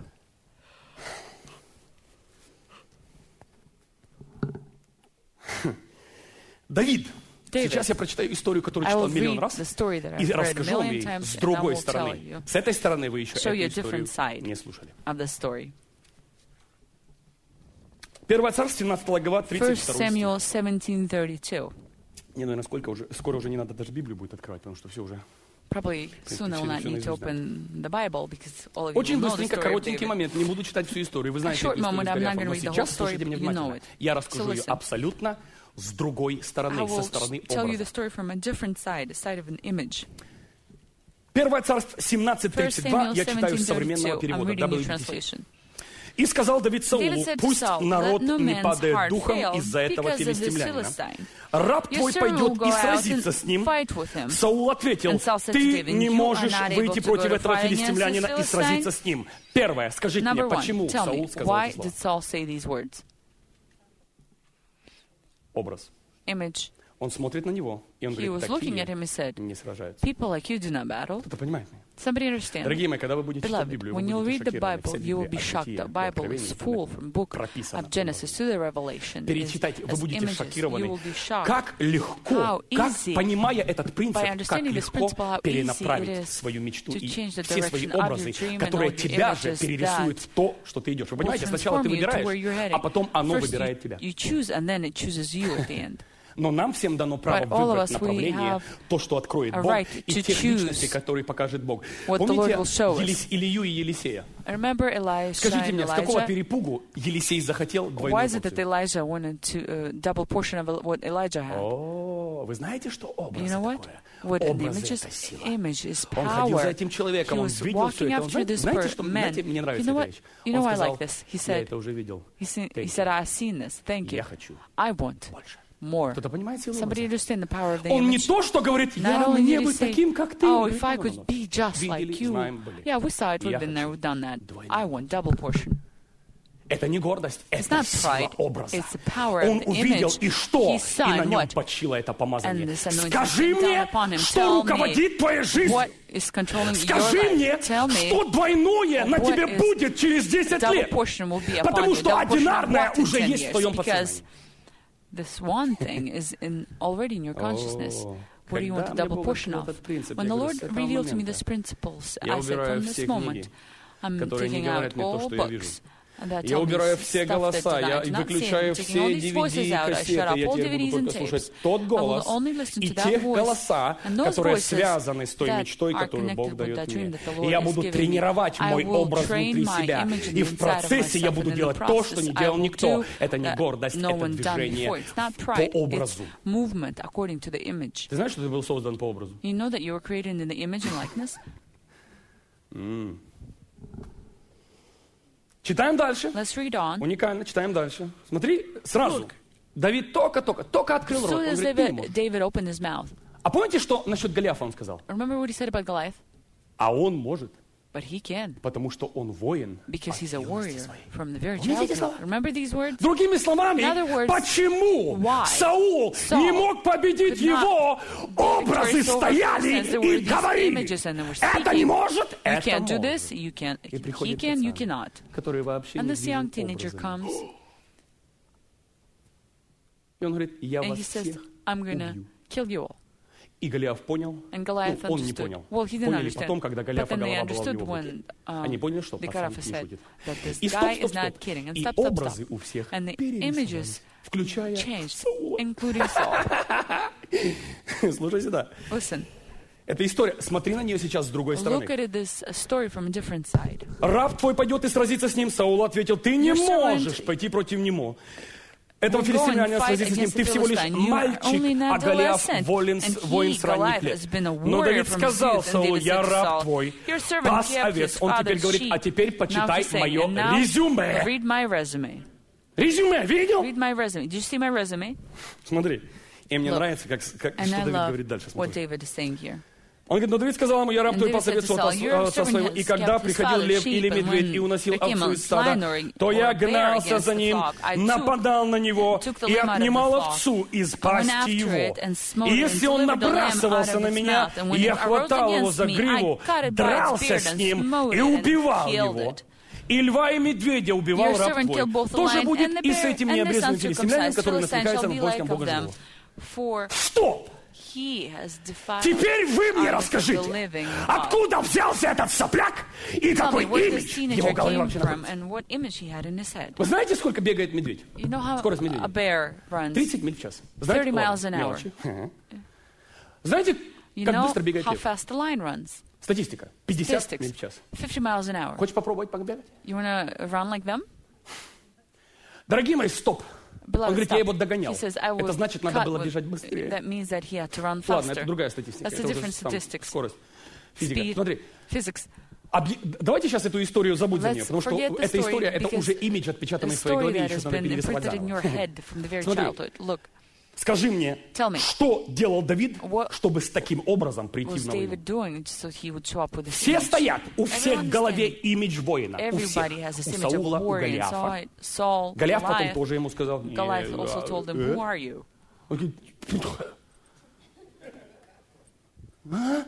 Давид. David. Сейчас я прочитаю историю, которую I читал will миллион read раз, the story that и I've read a расскажу вам million ей times, с and I другой will tell стороны. you. С этой стороны вы еще Show you a эту историю different side не слушали. of the story. 1 Царств, 17 глава, 1 32 стих. Samuel 17:32. Не, наверное, скоро уже не надо даже Библию будет открывать, потому что все уже. Probably soon I will not need to open the Bible because all of you Очень will know the быстренько, story of коротенький David. момент. Не буду читать всю историю. Вы знаете short эту историю moment, с I'm not Голиафом. gonna Но read the whole сейчас story, слушайте меня but you know внимательно. it. Я расскажу So ее listen. абсолютно с другой I стороны, со will стороны tell you the образа. story from a different side, a side of an image. 1 Царств 1 17:32, Samuel я читаю из современного 17:32. I'm перевода. reading New WBT. translation. И сказал Давид David Саулу, said to пусть Saul, народ "Let no не man's падает heart духом fail из-за этого because of this филистимлянина. Philistine. Раб Your твой servant пойдет will и go out сразится and с ним. fight with him." Саул ответил, And Saul said to ты David, не "You are можешь not able выйти to против go to этого fight against филистимлянина this и сразиться Philistine?" с ним. Первое, скажите мне, Number one, почему tell me, Саул сказал why это did слово? Saul say these words? Образ. Image. Он смотрит на него, и он He говорит, was looking at такие him and said, не сражаются. "People like you do not battle." Кто-то понимает меня? Somebody understand? Дорогие мои, когда вы будете читать Beloved, Библию, вы when you'll будете read the шокированы. Bible, Вся you will Библия be от shocked. Бытия The до Bible Откровения is это full from book прописано of Genesis to the Revelation. Перечитайте, вы as будете images. You шокированы. will be shocked. Как легко, How как, easy, понимая этот принцип, by как understanding this легко principle, how easy it перенаправить is свою мечту to и change the все свои direction of your образы, dream and которые all your тебя же images перерисуют that в то, что ты идешь. Вы понимаете, will сначала ты transform you to where you're выбираешь, headed. а потом оно First выбирает тебя. You choose, and then it chooses you at the end. Но нам всем дано право But all of выбрать us, we направление, have то, что откроет a Бог, right и to тех choose личностей, которые покажет Бог. what the Lord will show us. Помните Илью и Елисея? I remember Elijah Скажите and мне, с какого Elijah. перепугу Елисей захотел Why двойную is it that порцию? Elijah wanted to double portion of what Elijah had? О, вы знаете, что образ You know what? такое? What an Образ image это is, сила. image is Он ходил за power. этим человеком, He он was видел все walking это. Он, after this знаете, что, man. знаете, мне нравится You know эта what? вещь. You Он know I сказал, like this. He я said, это уже видел. he said, I've seen this. Thank Я you. хочу I want больше. more. Кто-то понимает силу Somebody образа? understand the power of the Он не image? то, что говорит, Not я only мне did he быть say, таким, как ты. oh, if I could be just like Видели, you. знаем, были. Yeah, we saw it, we've Я been there, хочу we've done that. двойную. I want double portion. Это не гордость, It's это not сила pride, образа. it's the power Он of the увидел, image. и что? He И saw на and нем what? почило это помазание. And this anointing Скажи came мне, down upon him. что Tell руководит твоей me жизнью. what is controlling your Скажи life. мне, Tell me что двойное на what тебе is будет через 10 double лет. portion will be upon Потому you. что Double portion одинарное will уже in 10 есть в твоем years, because подсознании. this one thing is already in your consciousnly. What do you want the Когда double мне portion Бог of? открыл этот принцип, When я the говорю, Lord с этого revealed to me момента these principles, я I said, убираю from все this moment, книги, I'm которые не taking out говорят мне то, all что я вижу. books that Я tell me убираю все stuff that голоса, я I do not see. выключаю I'm taking all все these DVD voices и out. I shut кассеты. up Я all теперь DVDs буду and только слушать tapes. тот I will голос only listen и to that тех voice голоса, and those которые voices связаны с той that мечтой, are которую Бог connected with дает that dream мне. that the И Lord я is буду giving me. тренировать I мой will образ train внутри my себя. image И в inside of процессе я myself, буду and in the делать то, что process не I делал will никто. do Это не that гордость, no это one done движение before. It's not по pride, образу. it's movement according to the image. Ты знаешь, что ты был создан по образу? You know that you were created in the image and likeness? Читаем дальше. Let's read on. Уникально, читаем дальше. Смотри, сразу. Давид только открыл рот. So Он as говорит, ты не можешь. David opened his mouth. А помните, что насчет Голиафа он сказал? Remember what he said about Goliath? А он может, But he can, потому что он воин. because he's a warrior from the very Помните эти childhood. слова? Remember these words? Другими словами, In other words, почему why Саул не мог победить could not его? Образы victorious over стояли since there were и these говорили. images and they were Это не speaking. может, You это can't do может. this, you can't. И He приходит can, you пацан, cannot. который вообще And не this young движет teenager образами. comes И он говорит, я and вас he says, всех I'm gonna убью. kill you all. И Голиаф понял, And Goliath он не understood. понял. Well, he didn't Поняли understand. потом, когда But Голиафа then they голова была в understood его руке. when Они поняли, что the пацан Goliath не said шутит. that this И guy is стоп. not kidding. And И stop. образы у всех And the перерисовались, images включая changed, Саула. including Saul. Слушай сюда. Listen, Это история. Смотри на нее сейчас с другой стороны. look at this story from a different side. Раб твой пойдет и сразится с ним. Саул ответил, ты не Your servant можешь пойти против него. Этого will go and филистимлянина fight сразится с ним. against Ты the всего лишь Philistine. You are мальчик, only an а Голиаф adolescent. воин And с ранних Goliath, лет. has been a Но warrior Давид from his сказал youth, and Саулу, David я said to раб Saul, твой, your servant пас kept овец. his Он теперь father's говорит, а sheep. теперь Now почитай he's saying, мое and now резюме. read my resume. Резюме, видел? Read my resume. Did you see my resume? Смотри. И мне Look. нравится, как, что And I Давид love говорит дальше. what Смотри. David is saying here. Он говорит, но Давид сказал ему, я раб And твой David пас said to овец от Saul, your отца servant своего. has И когда kept his приходил father's лев sheep, или and медведь when и уносил there came овцу a из стада, lion or то я a bear гнался against за the ним, flock, I нападал на него took the и lamb out of the отнимал flock. овцу из I went пасти after его. it and smote И it если and он delivered the lamb out набрасывался of на its меня, mouth. And when и я he arose хватал его against за me, гриву, I caught it by its дрался beard с and ним smote и it and убивал killed его. it. И льва, и медведя убивал Your раб servant твой. killed both the Тоже lion будет and the и с bear, этим and the необрезанным филистимлянином, uncircumcised который Philistine насмехается shall над be поиском like Бога of them. живого. For Стоп! he has defiled Теперь вы мне out of the расскажите, living God. откуда взялся этот сопляк и Tell какой me where this имидж в teenager его голове came вообще from находится. and what image he had in his head. Вы знаете, сколько бегает медведь? You know how Скорость медведя? a bear runs 30 миль в час. Знаете, 30 miles an ладно, hour. мелочи. Ага. Знаете, You как know быстро бегает how лев? fast the lion runs. Статистика. 50 Statistics. миль в час. 50 miles an hour. Хочешь попробовать побегать? You want to run like them? Дорогие мои, стоп. Он Beloved, говорит, я stop. его догонял. He says, I will Это значит, надо cut было with- бежать быстрее. That means that he had to run Ладно, faster. это другая статистика. That's a Это уже different сам statistics. скорость. Физика. Speed, Смотри, physics. давайте сейчас эту историю забудь за Let's нее, потому что forget the эта story история, это because уже имидж, отпечатанный The в твоей story голове, that еще has надо been перерисовать imprinted in your заново. head from the very Смотри. childhood. Look, Скажи мне, Tell me. что делал Давид, What чтобы с таким образом прийти was в войну? David doing so he would show up with this Все image? стоят, у всех в Everyone's голове standing. имидж воина. У всех. Everybody has this У image of Саула, a у warrior. And Голиафа. Saul, Голиаф потом Goliath. тоже ему сказал. Goliath also told him, who are you? Он говорит, а?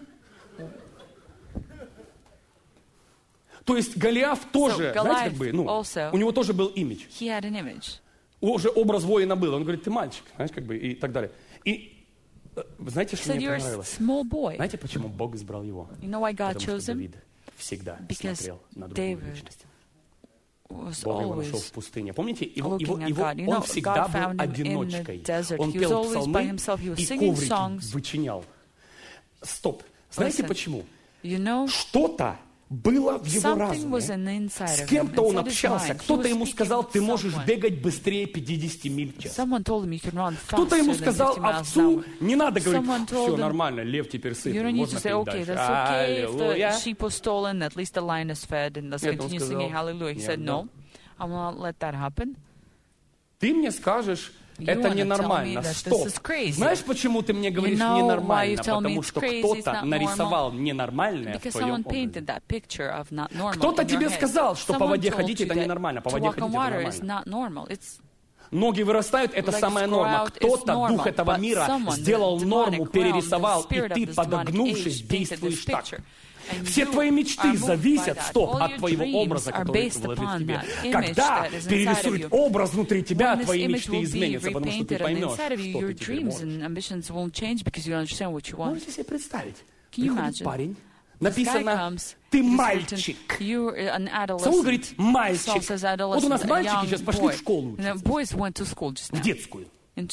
То есть Голиаф тоже, So знаете, как бы, also- у него тоже был имидж. He had an image. Уже образ воина был. Он говорит, ты мальчик, знаешь, как бы, и так далее. И вы знаете, He что said, мне you're a понравилось? small boy. Знаете, почему Бог избрал его? You know why God Потому chose что him? Давид всегда Because смотрел на другую David личность. Was Бог его нашел always в пустыне. Помните, looking at God. You know, он всегда God был found him in the одиночкой. desert. Он He was пел always by псалмы himself. He was и singing коврики songs. вычинял. Стоп. Знаете Listen. почему? You know, Что-то было в его something was разуме. on the inside С of him, кем-то он inside his общался. mind. He Кто-то was ему speaking сказал, with ты можешь someone. бегать быстрее 50 миль в час. Someone told him you can run Кто-то ему faster than сказал 50 miles an овцу, hour. не надо говорить, Someone told все him, нормально, лев теперь You сытый, don't need to можно say, петь okay, дальше. that's okay if the Аллилуйя. sheep was stolen, at least the lion is fed, and let's Нет, он continue сказал, singing hallelujah. He не said, отдам. no, I will not let that happen. Ты мне скажешь, Это ненормально. Стоп. Знаешь, почему ты мне говоришь ненормально? Потому что кто-то нарисовал ненормальное в твоем образе. Кто-то тебе сказал, что по воде ходить это ненормально. По воде ходить это нормально. Ноги вырастают, это самая норма. Кто-то, дух этого мира, сделал норму, перерисовал, и ты, подогнувшись, действуешь так. Все твои мечты зависят, от твоего образа, который вложит в тебе. Когда перерисует образ внутри тебя, твои мечты изменятся, потому что ты поймешь, что ты теперь можешь. Можете себе представить? Приходит парень, написано, ты мальчик. Саул говорит, мальчик. Вот у нас мальчики сейчас пошли в школу учиться, в детскую.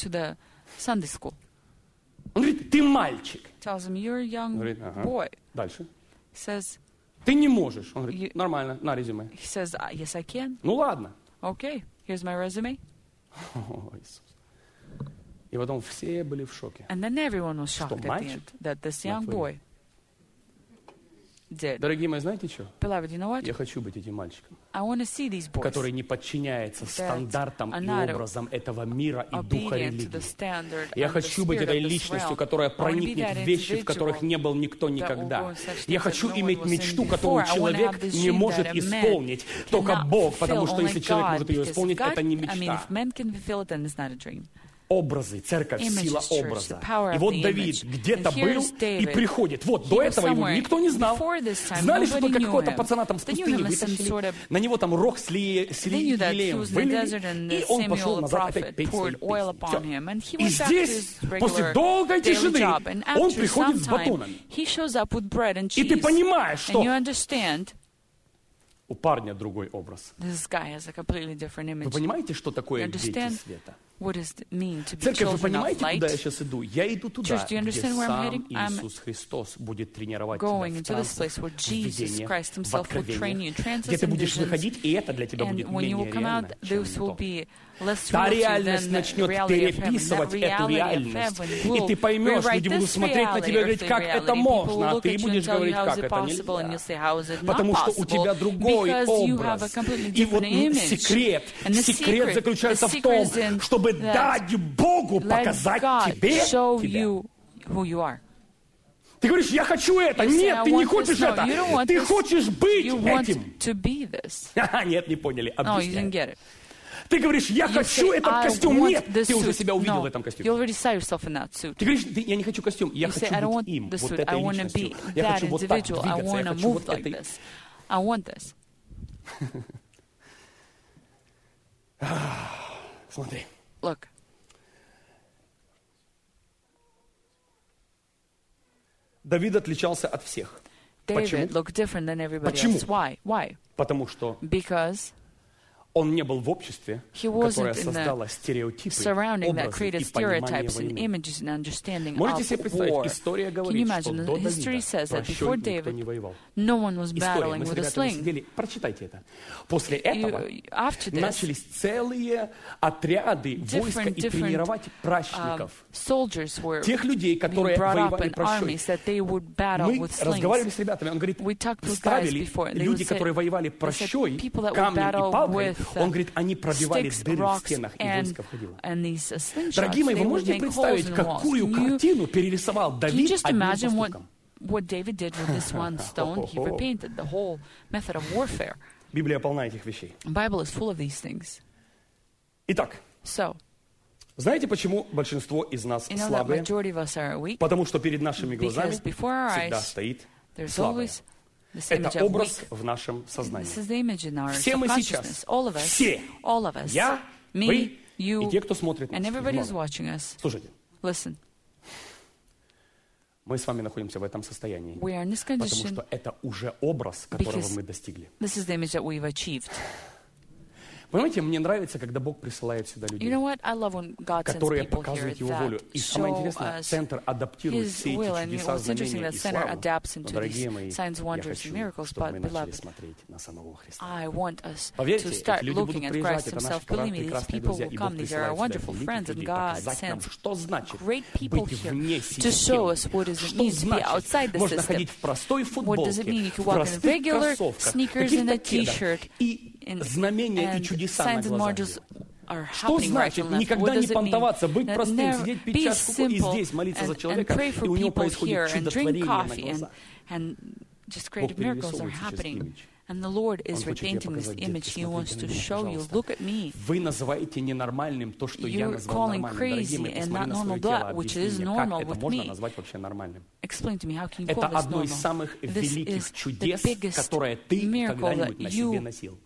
Он говорит, ты мальчик. Говорит, ага. Дальше. Ты не можешь. Он говорит, нормально, на резюме. Ну ладно. Okay, here's my resume. О, Иисус. И потом все были в шоке. And then everyone was shocked at the end that this young boy did. Дорогие мои, знаете что? Beloved, you know what? Я хочу быть этим мальчиком, I want to see these boys который не подчиняется стандартам и образам этого мира и духа религии. Я хочу быть этой личностью, которая проникнет в вещи, в которых не был никто никогда. Я хочу иметь мечту, которую человек не может исполнить, только Бог, потому что если человек может ее исполнить, это не мечта. Образы, церковь, сила образа. И вот Давид где-то был и приходит. Вот, до этого его никто не знал. Знали, что только какого-то пацана там с пустыни вытащили. На него там рог с елеем вылили, и он пошел назад опять петь свои песни. Все. И здесь, после долгой тишины, он приходит с батонами. И ты понимаешь, что у парня другой образ. Вы понимаете, что такое дети света? Церковь, вы понимаете, куда я сейчас иду? Я иду туда, где сам Иисус Христос будет тренировать тебя в трансах, в видениях, в откровениях, где ты будешь выходить, и это для тебя будет менее реально, чем то. Та реальность начнет переписывать эту реальность, и ты поймешь, люди будут смотреть на тебя и говорить, как это можно, а ты будешь говорить, как это нельзя, потому что у тебя другой образ. И вот секрет заключается в том, чтобы дать Богу показать тебе тебя. Ты говоришь, я хочу это. Нет, ты не хочешь это. Ты хочешь быть этим. Нет, не поняли. Объясняю. Ты говоришь, я хочу этот костюм. Нет, ты уже себя увидел в этом костюме. Ты говоришь, я не хочу костюм, я хочу быть им, вот этой личностью. Я хочу вот так двигаться, я хочу вот этой... Смотри. Давид отличался от всех. Почему? Потому что он не был в обществе, которое создало стереотипы, образы и понимание войны. Можете себе представить, история говорит, что до Давида прощой никто не воевал. История, мы с ребятами сидели, прочитайте это. После этого начались целые отряды войска и тренировать пращников. Тех людей, которые воевали прощой. Мы разговаривали с ребятами, он говорит, ставили люди, которые воевали прощой, камнем и палкой. Он говорит, они пробивали дыры в стенах, и войско входило. Дорогие мои, вы можете представить, какую картину перерисовал Давид одним поступком? Библия полна этих вещей. Итак, знаете, почему большинство из нас слабые? Потому что перед нашими глазами всегда стоит слабое. Это образ в нашем сознании. Все мы сейчас, все, я, вы и те, кто смотрит нас. Слушайте, мы с вами находимся в этом состоянии, потому что это уже образ, которого мы достигли. Понимаете, мне нравится, когда Бог присылает сюда людей, которые показывают Его волю. И самое интересное, Центр адаптирует все эти чудеса, знамения и славу. Но, дорогие мои, я хочу, чтобы мы начали смотреть на самого Христа. Поверьте, эти люди будут приезжать, это наши прекрасные друзья, и Бог присылает сюда великих людей, показать нам, что значит быть вне системы, что значит можно ходить в простой футболке, в простых кроссовках, каких-то кедах, и знамения и чудеса на глазах. Что значит никогда не понтоваться, быть простым, сидеть, пить чашку и здесь молиться за человека, и у него происходит чудотворение на глазах? Бог перерисовывает сейчас имидж. And the Lord is repainting this image. He wants to show you, look at me. Вы называете ненормальным то, что я назвал нормальным. Дорогие мои, посмотри на свое тело, объясни мне, как это можно назвать вообще нормальным? Это одно из самых великих чудес, которое ты когда-нибудь на себе носил.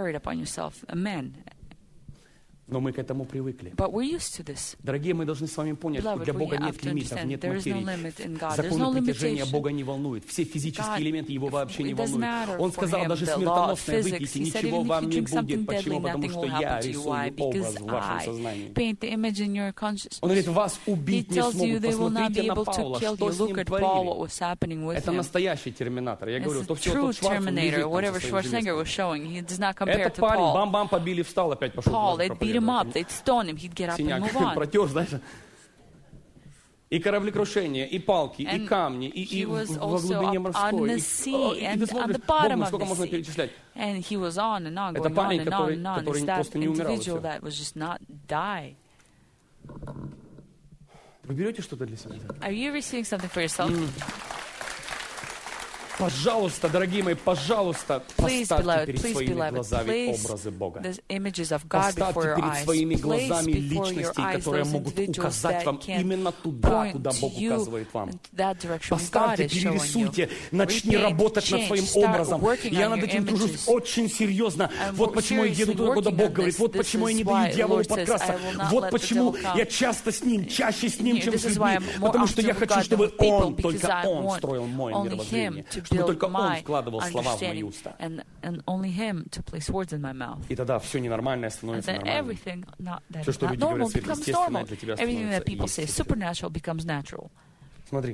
Но мы к этому привыкли. Дорогие, мы должны с вами понять, что для Бога нет лимитов, нет материи. Законы притяжения Бога не волнуют. Все физические элементы Его вообще не волнуют. Он сказал, даже смертоносное выпейте, ничего вам не будет. Почему? Потому что я рисую образ в вашем сознании. Он говорит, вас убить не смогут. Посмотрите на Павла, что с ним творили. Это настоящий терминатор. Я говорю, то все тот Шварценеггер. Этот парень, бам-бам, побили, встал, опять пошел. Him up, they'd stone him, he'd get up and move on. Протер, знаешь, и кораблекрушение, и палки, и камни, и во глубине морской. И ты смотришь, Бог, сколько можно перечислять. Это парень, который просто не умирал. Вы берете что-то для себя? Are you receiving something for yourself? Пожалуйста, дорогие мои, пожалуйста, поставьте перед своими глазами образы Бога. Поставьте перед своими глазами личности, которые могут указать вам именно туда, куда Бог указывает вам. Поставьте, перерисуйте, начни работать над своим образом. Я над этим тружусь очень серьезно. Вот почему я еду туда, куда Бог говорит. Вот почему я не даю дьяволу подкрасться. Вот почему я часто с Ним, чаще с Ним, чем с людьми. Потому что я хочу, чтобы Он, только Он строил мое мировоззрение. Чтобы только Он вкладывал слова в мои уста. И тогда все ненормальное становится нормальным. Все, что люди говорят сверхъестественное, для тебя становится естественным. Смотри.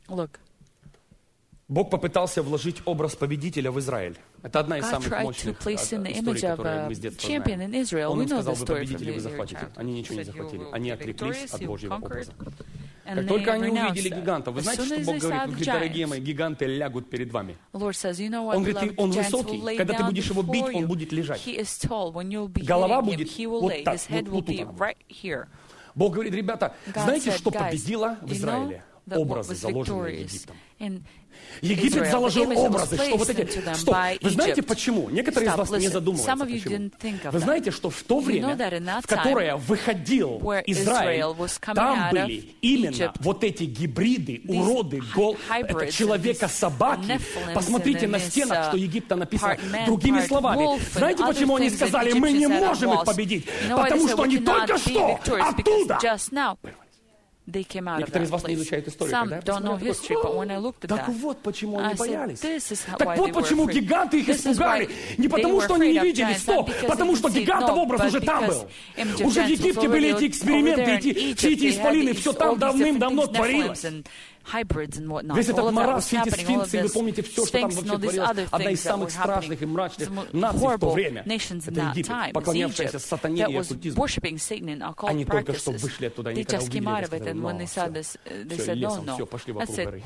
Бог попытался вложить образ победителя в Израиль. Это одна из самых мощных историй, которые мы с детства знаем. Он им сказал, вы победители, вы захватите. Они ничего не захватили. Они отреклись от Божьего образа. Как только они увидели гигантов, вы знаете, что Бог говорит? Он говорит, дорогие мои, гиганты лягут перед вами. Он говорит, он высокий, когда ты будешь его бить, он будет лежать. Голова будет вот так, вот тут она. Бог говорит, ребята, знаете, что победило в Израиле? Образы, заложенные Египтом. Египет заложил образы, что вот эти... Стоп, вы знаете почему? Некоторые из вас не задумываются, почему. Вы знаете, что в то время, в которое выходил Израиль, там были именно вот эти гибриды, уроды, человека-собаки. Посмотрите на стенах, что Египта написано другими словами. Знаете, почему они сказали, мы не можем их победить? Потому что они только что оттуда. Некоторые из вас не изучают историю, так вот почему они боялись. Так вот почему гиганты их испугали. Не потому, что они не видели, стоп, потому что гигантов образ уже там был. Уже в Египте были эти эксперименты, все эти исполины, все там давным-давно творилось. Весь этот маразм, все эти сфинксы, вы помните все, что там вообще творилось. Одна из самых страшных и мрачных наций в то время. Это Египет, поклонявшаяся сатане и оккультизму. Они только что вышли оттуда, они когда увидели это, сказали, все, лесом, все, пошли вокруг горы.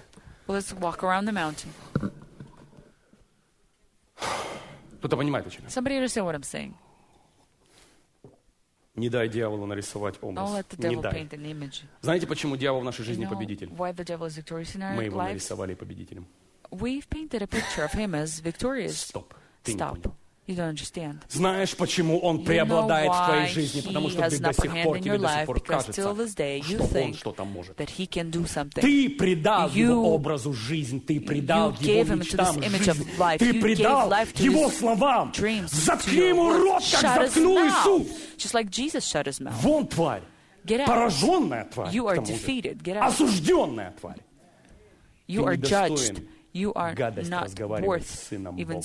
Кто-то понимает, о чем я? Не дай дьяволу нарисовать образ. Не дай. Знаете, почему дьявол в нашей жизни победитель? Мы его нарисовали победителем. Стоп. Ты не понял. Знаешь, почему он преобладает в твоей жизни? Потому что тебе до сих пор кажется, что он что-то может. Ты придал его образу жизнь, ты придал его мечтам жизнь, ты придал его словам. Заткни ему рот, как заткнул Иисус. Вон тварь, пораженная тварь, осужденная тварь. Ты недостоин гадость разговаривать с Сыном Бога.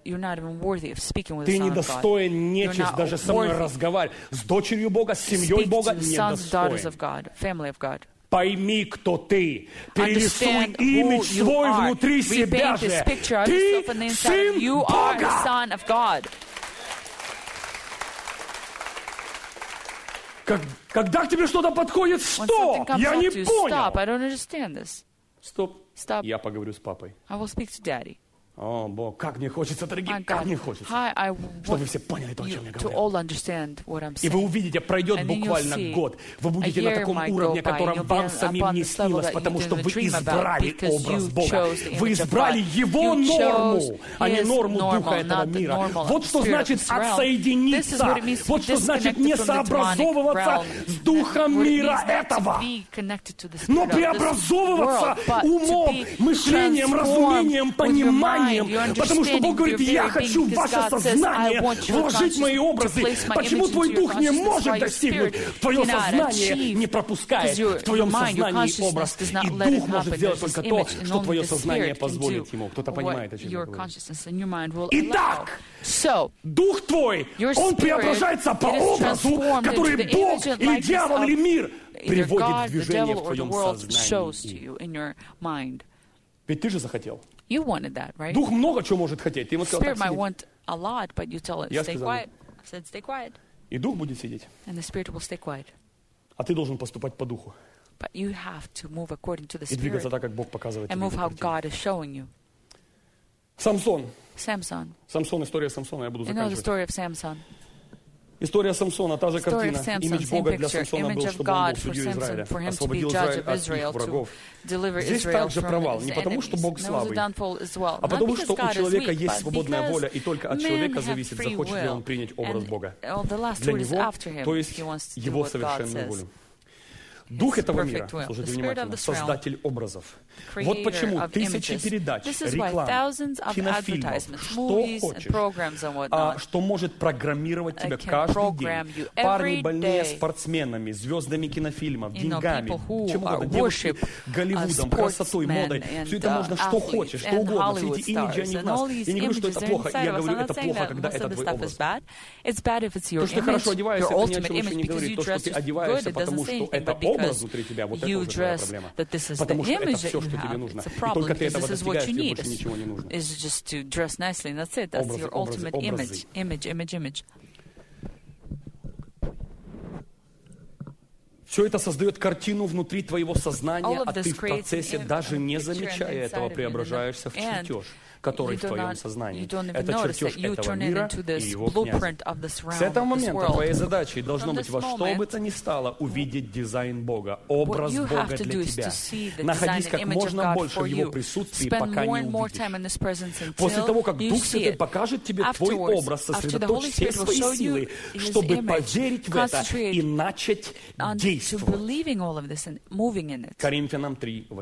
Ты недостоин нечисть даже со мной разговаривать. С дочерью Бога, с семьей Бога недостоин. Пойми, кто ты. Перерисуй имидж свой внутри себя же. Ты Сын Бога. Когда к тебе что-то подходит, стоп! Я не понял. Стоп. Я поговорю с папой. О, Бог, как мне хочется, дорогие, как мне хочется, чтобы вы все поняли то, о чем я говорю. И вы увидите, пройдет буквально год, вы будете на таком уровне, которым вам самим не снилось, потому что вы избрали образ Бога. Вы избрали Его норму, а не норму духа этого мира. Вот что значит отсоединиться, вот что значит не сообразовываться с духом мира этого, но преобразовываться умом, мышлением, разумением, пониманием. Потому что Бог говорит, я хочу в ваше сознание вложить мои образы. Почему твой дух не может достигнуть? Твое сознание не пропускает в твоем сознании образ. И дух может сделать только то, что твое сознание позволит ему. Кто-то понимает, о чем я говорю. Итак, дух твой, он преображается по образу, который Бог или дьявол или мир приводит в движение в твоем сознании. Ведь ты же захотел. You wanted that, right? Дух много чего может хотеть. Ты ему сказал, Spirit might want a lot, but you tell it, stay quiet. I said, stay quiet. И дух будет сидеть. And the Spirit will stay quiet. А ты должен поступать по духу. But you have to move according to the И двигаться так, как Бог показывает тебе. And move how God is showing you. Самсон. Samson. История Самсона, я буду заканчивать. You know the story of Samson. История Самсона, та же картина. Имидж Бога для Самсона был, чтобы он был судьей Израиля, освободил Израиль от их врагов. Здесь также провал. Не потому, что Бог слабый, а потому, что у человека есть свободная воля, и только от человека зависит, захочет ли он принять образ Бога. Для него, то есть его совершенную волю. Дух этого мира, слушайте внимательно, создатель образов. Вот почему тысячи передач, реклам, кинофильмов, что хочешь, что может программировать тебя каждый день. Парни больные спортсменами, звездами кинофильмов, деньгами, чем угодно, девушки, Голливудом, красотой, модой. Все это можно, что хочешь, что угодно. Все эти имиджи, они в нас. Я не говорю, что это плохо. Я говорю, это плохо, когда это твой образ. То, что ты хорошо одеваешься, это ни о чем еще не говорит. То, что ты одеваешься, потому что это образ внутри тебя, вот это уже твоя проблема. Потому что это все, что тебе нужно. И только ты этого достигаешь, тебе больше ничего не нужно. Образы. Все это создает картину внутри твоего сознания, а ты в процессе, даже не замечая этого, преображаешься в чертеж, который в твоем сознании. Это чертеж этого мира и его князя. С этого момента твоей задачей должно быть во что бы то ни стало увидеть дизайн Бога, образ Бога для тебя. Находись как можно больше в Его присутствии, пока не увидишь. После того, как Дух Святой покажет тебе твой образ, сосредоточь все свои силы, чтобы поверить в это и начать действовать. Коринфянам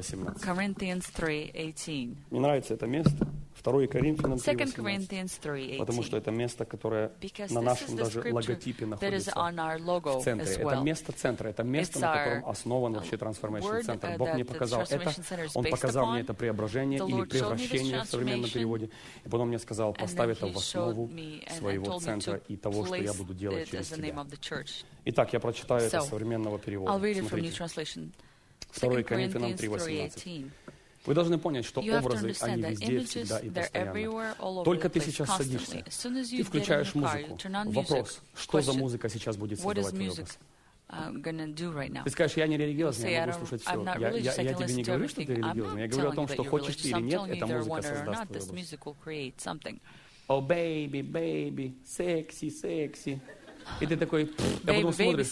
3:18. Мне нравится это место. 2 Коринфянам 3:18. Потому что это место, которое на нашем даже логотипе находится в центре. Это место центра, это место, на котором основан вообще трансформационный центр. Бог мне показал это, Он показал мне это преображение или превращение в современном переводе. И потом мне сказал, поставь это в основу своего центра и того, что я буду делать через тебя. Итак, я прочитаю это с современного перевода. Смотрите. 2 Коринфянам 3:18. Вы должны понять, что образы, они везде, всегда и постоянно. Только ты сейчас садишься, ты включаешь музыку. Вопрос, что за музыка сейчас будет создавать твой образ? Ты скажешь, я не религиозный, я могу слушать все. Я тебе не говорю, что ты религиозный. Я говорю о том, что хочешь ты или нет, эта музыка создаст твой образ. О, baby, baby, секси, секси. И ты такой, а потом смотришь.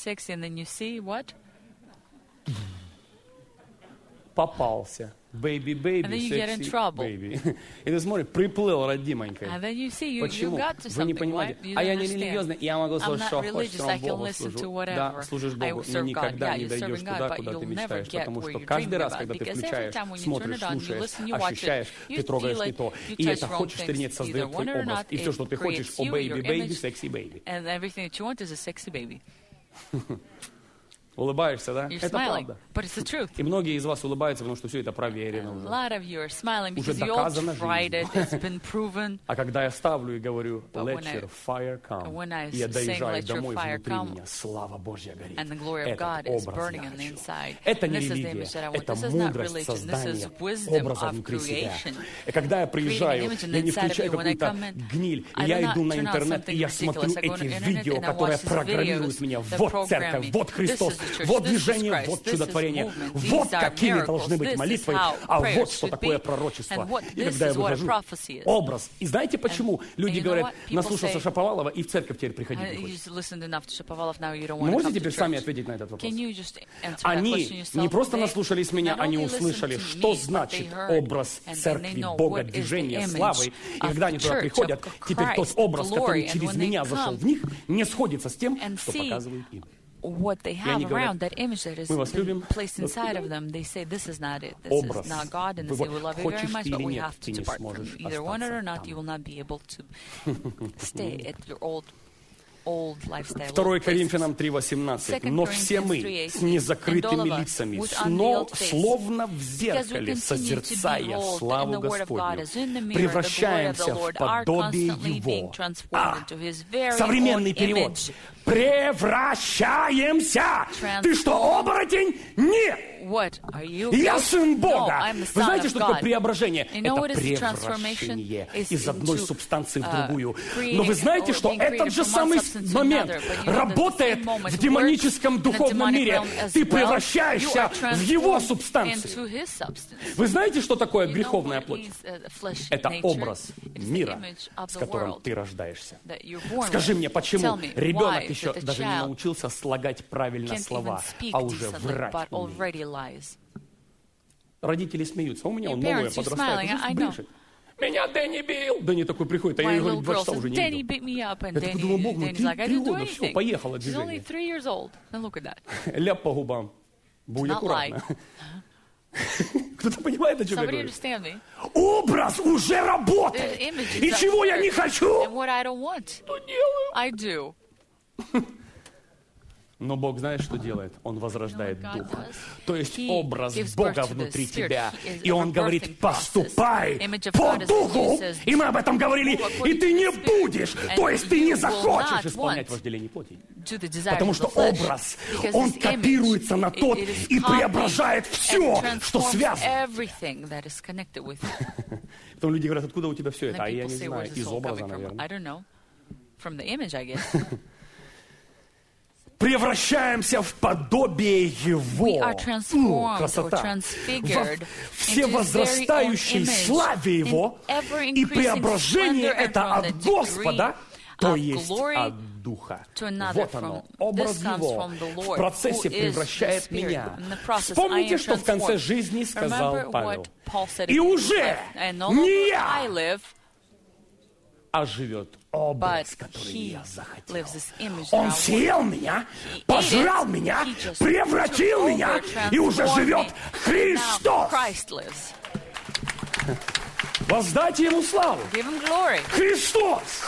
Попался. Baby, baby, sexy, baby. И ты смотришь, приплыл, родимонькой. Почему? Вы не понимаете. А я не религиозный, я могу слушать, что хочешь, Богу служу. Да, служишь Богу, но никогда не дойдешь туда, куда ты мечтаешь. Потому что каждый раз, когда ты включаешь, смотришь, слушаешь, ощущаешь, ты трогаешь не то. И это хочешь ты или нет, создает твой образ. И все, что ты хочешь, о, baby, baby, sexy, baby. Улыбаешься, да? Это правда. И многие из вас улыбаются, потому что все это проверено уже доказано жизнью. А когда я ставлю и говорю «Let your fire come», и я доезжаю домой, внутри меня слава Божья горит. Этот образ я хочу. Это не религия, это мудрость создания образа внутри себя. И когда я приезжаю, я не включаю какую-то гниль, и я иду на интернет, и я смотрю эти видео, которые программируют меня. Вот церковь, вот Христос, вот движение, вот чудотворение, вот какими должны быть молитвы, а вот что такое пророчество. И когда я выхожу, образ. И знаете почему? Люди говорят, наслушался Шаповалова и в церковь теперь приходить не хочет. Вы можете теперь сами ответить на этот вопрос? Они не просто наслушались меня, они услышали, что значит образ церкви, Бога, движения, славы. И когда они туда приходят, теперь тот образ, который через меня зашел в них, не сходится с тем, что показывают им. What they have around that image that is placed inside of them, they say this is not it, this is not God, and they say we love you very much, but we have to depart from you. Either want it or not, you will not be able to stay at your old lifestyle. 2 Коринфянам 3:18. Но все мы с незакрытыми лицами, словно в зеркале, созерцая славу Господню, превращаемся в подобие Его. Современный перевод. Превращаемся. Ты что, оборотень? Нет. Я сын Бога. Вы знаете, что такое преображение? Это превращение из одной субстанции в другую. Но вы знаете, что этот же самый момент работает в демоническом духовном мире. Ты превращаешься в его субстанцию. Вы знаете, что такое греховная плоть? Это образ мира, с которым ты рождаешься. Скажи мне, почему ребенок еще даже не научился слагать правильно слова, а уже врать умеет? Родители смеются. У меня он новое подрастает. Меня Дэнни бил. Дэнни такой приходит, а я говорю, 2 часа уже не видел. Я такой думаю, Бог, ну 3 года, все, поехало движение. Ляп по губам. Будь аккуратно. Кто-то понимает, о чем я говорю? Образ уже работает. И чего я не хочу, то делаю. Но Бог знает, что делает? Он возрождает дух. То есть образ Бога внутри тебя. И Он говорит, поступай по духу. И мы об этом говорили. И ты не будешь, то есть ты не захочешь исполнять вожделение плоти. Потому что образ, он копируется на тот и преображает все, что связано. Потом люди говорят, откуда у тебя все это? А я не знаю, из образа, наверное. Превращаемся в подобие Его. Красота. Во всевозрастающей славе Его. И преображение это от Господа, то есть от Духа. Вот оно, образ Его в процессе превращает меня. Вспомните, что в конце жизни сказал Павел. И уже не я, а живет образ, который я захотел. Он съел меня, пожрал меня, превратил меня, и уже живет Христос. Воздайте Ему славу. Христос.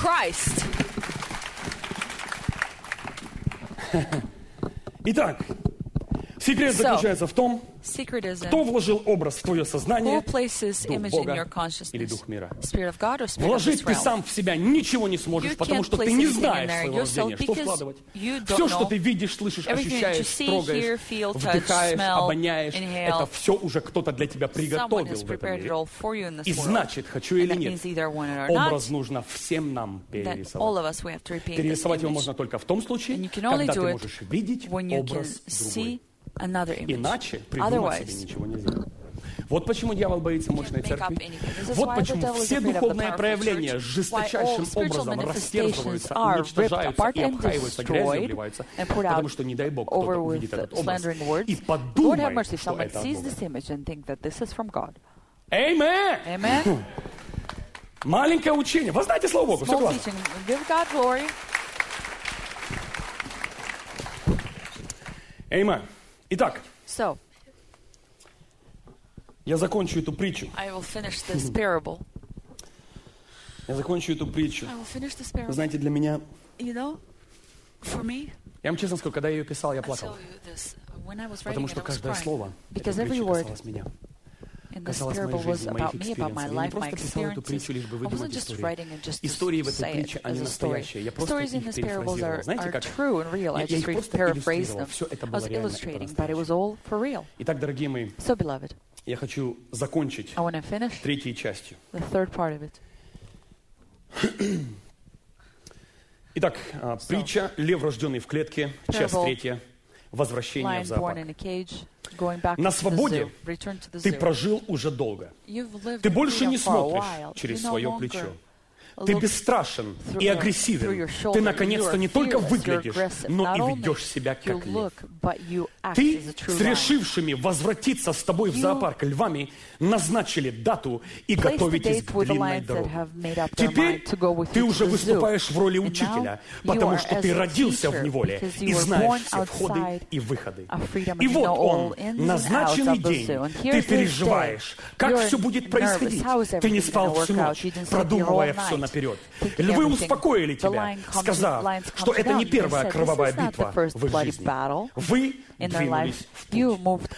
Итак, секрет заключается в том, кто вложил образ в твое сознание, Дух Бога или Дух мира. Вложить ты сам в себя ничего не сможешь, потому что ты не знаешь своего рождения, что вкладывать. Все, что ты видишь, слышишь, ощущаешь, трогаешь, вдыхаешь, обоняешь, это все уже кто-то для тебя приготовил в этом мире. И значит, хочу или нет, образ нужно всем нам перерисовать. Перерисовать его можно только в том случае, когда ты можешь видеть образ другой. Иначе придумать себе ничего нельзя. Вот почему дьявол боится мощной церкви. Вот почему все духовные проявления жесточайшим образом растерзываются, уничтожаются и обхаиваются, грязью вливаются. Потому что, не дай Бог, кто-то увидит этот образ и подумает, что это от Бога. Аминь! Маленькое учение. Вы знаете слово Богу, все классно. Аминь. Итак, я закончу эту притчу. Я закончу эту притчу. Вы знаете, для меня, я вам честно скажу, когда я ее писал, я плакал. Потому что каждое слово этой притчи касалось меня. Касалось моей жизни, моих экспириенсов. Я не просто писал эту притчу, лишь бы выдумать истории. Истории в этой притче, они настоящие. Я просто их перефразировал. Знаете как? Я их просто иллюстрировал. Все это было реально, это настоящее. Итак, дорогие мои, я хочу закончить третьей частью. Итак, притча «Лев, рожденный в клетке», часть 3. возвращения в зоопарк. На свободе ты прожил уже долго. Ты больше не смотришь через свое плечо. Ты бесстрашен и агрессивен. Ты, наконец-то, не только выглядишь, но и ведешь себя как лев. Ты с решившими возвратиться с тобой в зоопарк львами назначили дату и готовитесь к длинной дороге. Теперь ты уже выступаешь в роли учителя, потому что ты родился в неволе и знаешь все входы и выходы. И вот он, назначенный день. Ты переживаешь, как все будет происходить. Ты не спал всю ночь, продумывая все наперед. Львы успокоили тебя, сказав, что это не первая кровавая битва в их жизни. Вы двинулись в путь.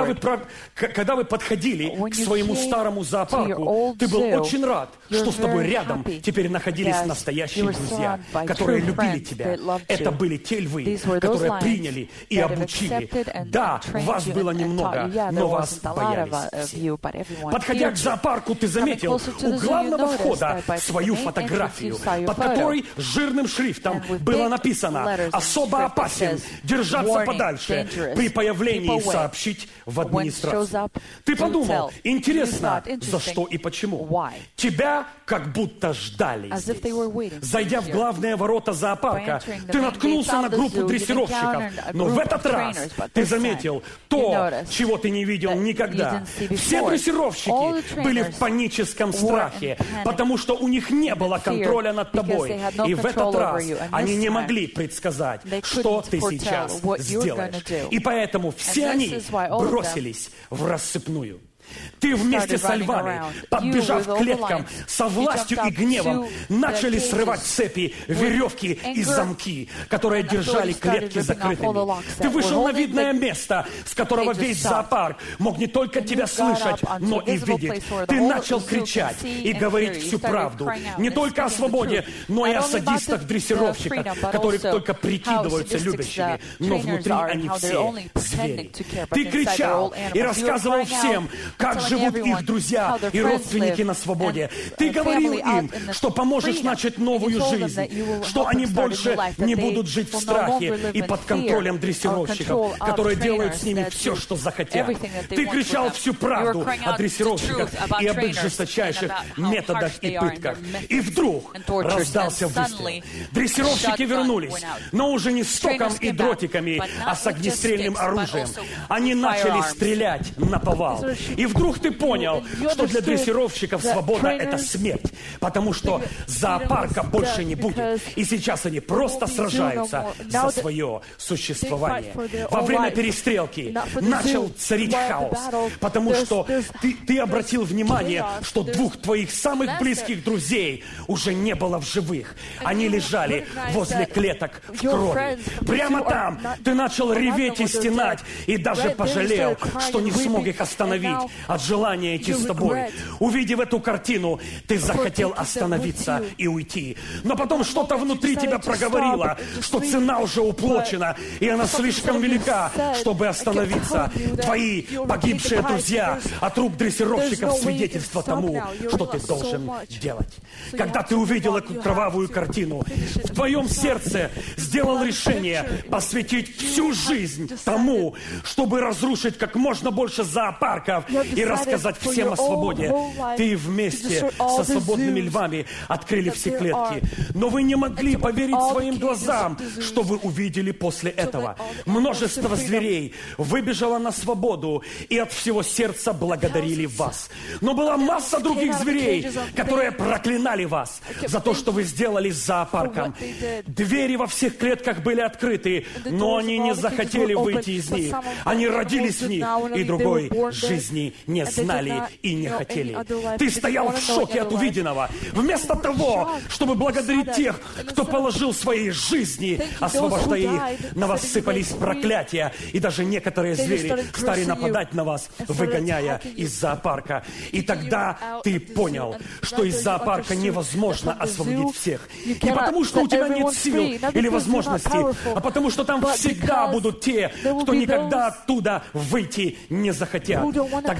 Когда вы подходили к своему старому зоопарку, ты был очень рад, что с тобой рядом теперь находились настоящие друзья, которые любили тебя. Это были те львы, которые приняли и обучили. Да, вас было немного, но вас боялись все. Подходя к зоопарку, ты заметил у главного входа свою фотографию, под которой жирным шрифтом было написано «Особо опасен, держаться подальше, при появлении сообщить в администрацию». Ты подумал, интересно, за что и почему? Тебя как будто ждали здесь. Зайдя в главные ворота зоопарка, ты наткнулся на группу дрессировщиков, но в этот раз ты заметил то, чего ты не видел никогда. Все дрессировщики были в паническом страхе, потому что у них не было контроля над тобой. И в этот раз они не могли предсказать, что ты сейчас сделаешь. И поэтому все они бросились в рассыпную. Ты вместе со львами, подбежав к клеткам, со властью и гневом, начали срывать цепи, веревки и замки, которые держали клетки закрытыми. Ты вышел на видное место, с которого весь зоопарк мог не только тебя слышать, но и видеть. Ты начал кричать и говорить всю правду. Не только о свободе, но и о садистах-дрессировщиках, которые только прикидываются любящими, но внутри они все звери. Ты кричал и рассказывал всем, как живут их друзья и родственники на свободе. Ты говорил им, что поможешь начать новую жизнь, что они больше не будут жить в страхе и под контролем дрессировщиков, которые делают с ними все, что захотят. Ты кричал всю правду о дрессировщиках и об их жесточайших методах и пытках. И вдруг раздался выстрел. Дрессировщики вернулись, но уже не с током и дротиками, а с огнестрельным оружием. Они начали стрелять наповал. И вдруг ты понял, что для дрессировщиков свобода — это смерть, потому что зоопарка больше не будет. И сейчас они просто сражаются за свое существование. Во время перестрелки начал царить хаос, потому что ты обратил внимание, что двух твоих самых близких друзей уже не было в живых. Они лежали возле клеток в крови. Прямо там ты начал реветь и стенать, и даже пожалел, что не смог их остановить от желания идти с тобой. Увидев эту картину, ты захотел остановиться и уйти. Но потом что-то внутри тебя проговорило, что цена уже уплачена, и она слишком велика, чтобы остановиться. Твои погибшие друзья от рук дрессировщиков свидетельство тому, что ты должен делать. Когда ты увидел эту кровавую картину, в твоем сердце сделал решение посвятить всю жизнь тому, чтобы разрушить как можно больше зоопарков и рассказать всем о свободе. Ты вместе со свободными львами открыли все клетки. Но вы не могли поверить своим глазам, что вы увидели после этого. Множество зверей выбежало на свободу и от всего сердца благодарили вас. Но была масса других зверей, которые проклинали вас за то, что вы сделали с зоопарком. Двери во всех клетках были открыты, но они не захотели выйти из них. Они родились в них и другой жизни не знали и не хотели. Ты стоял в шоке от увиденного. Вместо того, чтобы благодарить тех, кто положил свои жизни, освобождая их, на вас сыпались проклятия, и даже некоторые звери стали нападать на вас, выгоняя из зоопарка. И тогда ты понял, что из зоопарка невозможно освободить всех. Не потому, что у тебя нет сил или возможностей, а потому, что там всегда будут те, кто никогда оттуда выйти не захотят. Тогда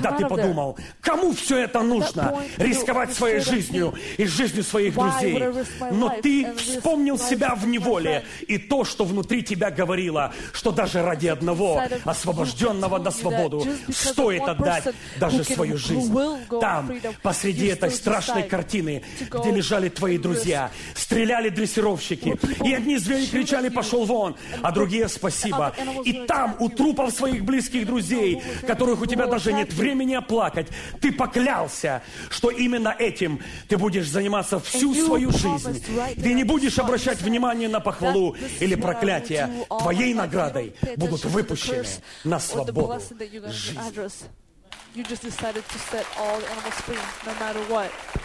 когда ты подумал, кому все это нужно, рисковать своей жизнью и жизнью своих друзей. Но ты вспомнил себя в неволе и то, что внутри тебя говорило, что даже ради одного освобожденного на свободу стоит отдать даже свою жизнь. Там, посреди этой страшной картины, где лежали твои друзья, стреляли дрессировщики, и одни звери кричали «пошел вон», а другие «спасибо». И там, у трупов своих близких друзей, которых у тебя даже нет времени оплакать, ты поклялся, что именно этим ты будешь заниматься всю свою жизнь. Ты не будешь обращать внимание на похвалу или проклятие. Твоей наградой будут выпущены на свободу жизни. You just decided to set all the animals free, no matter what.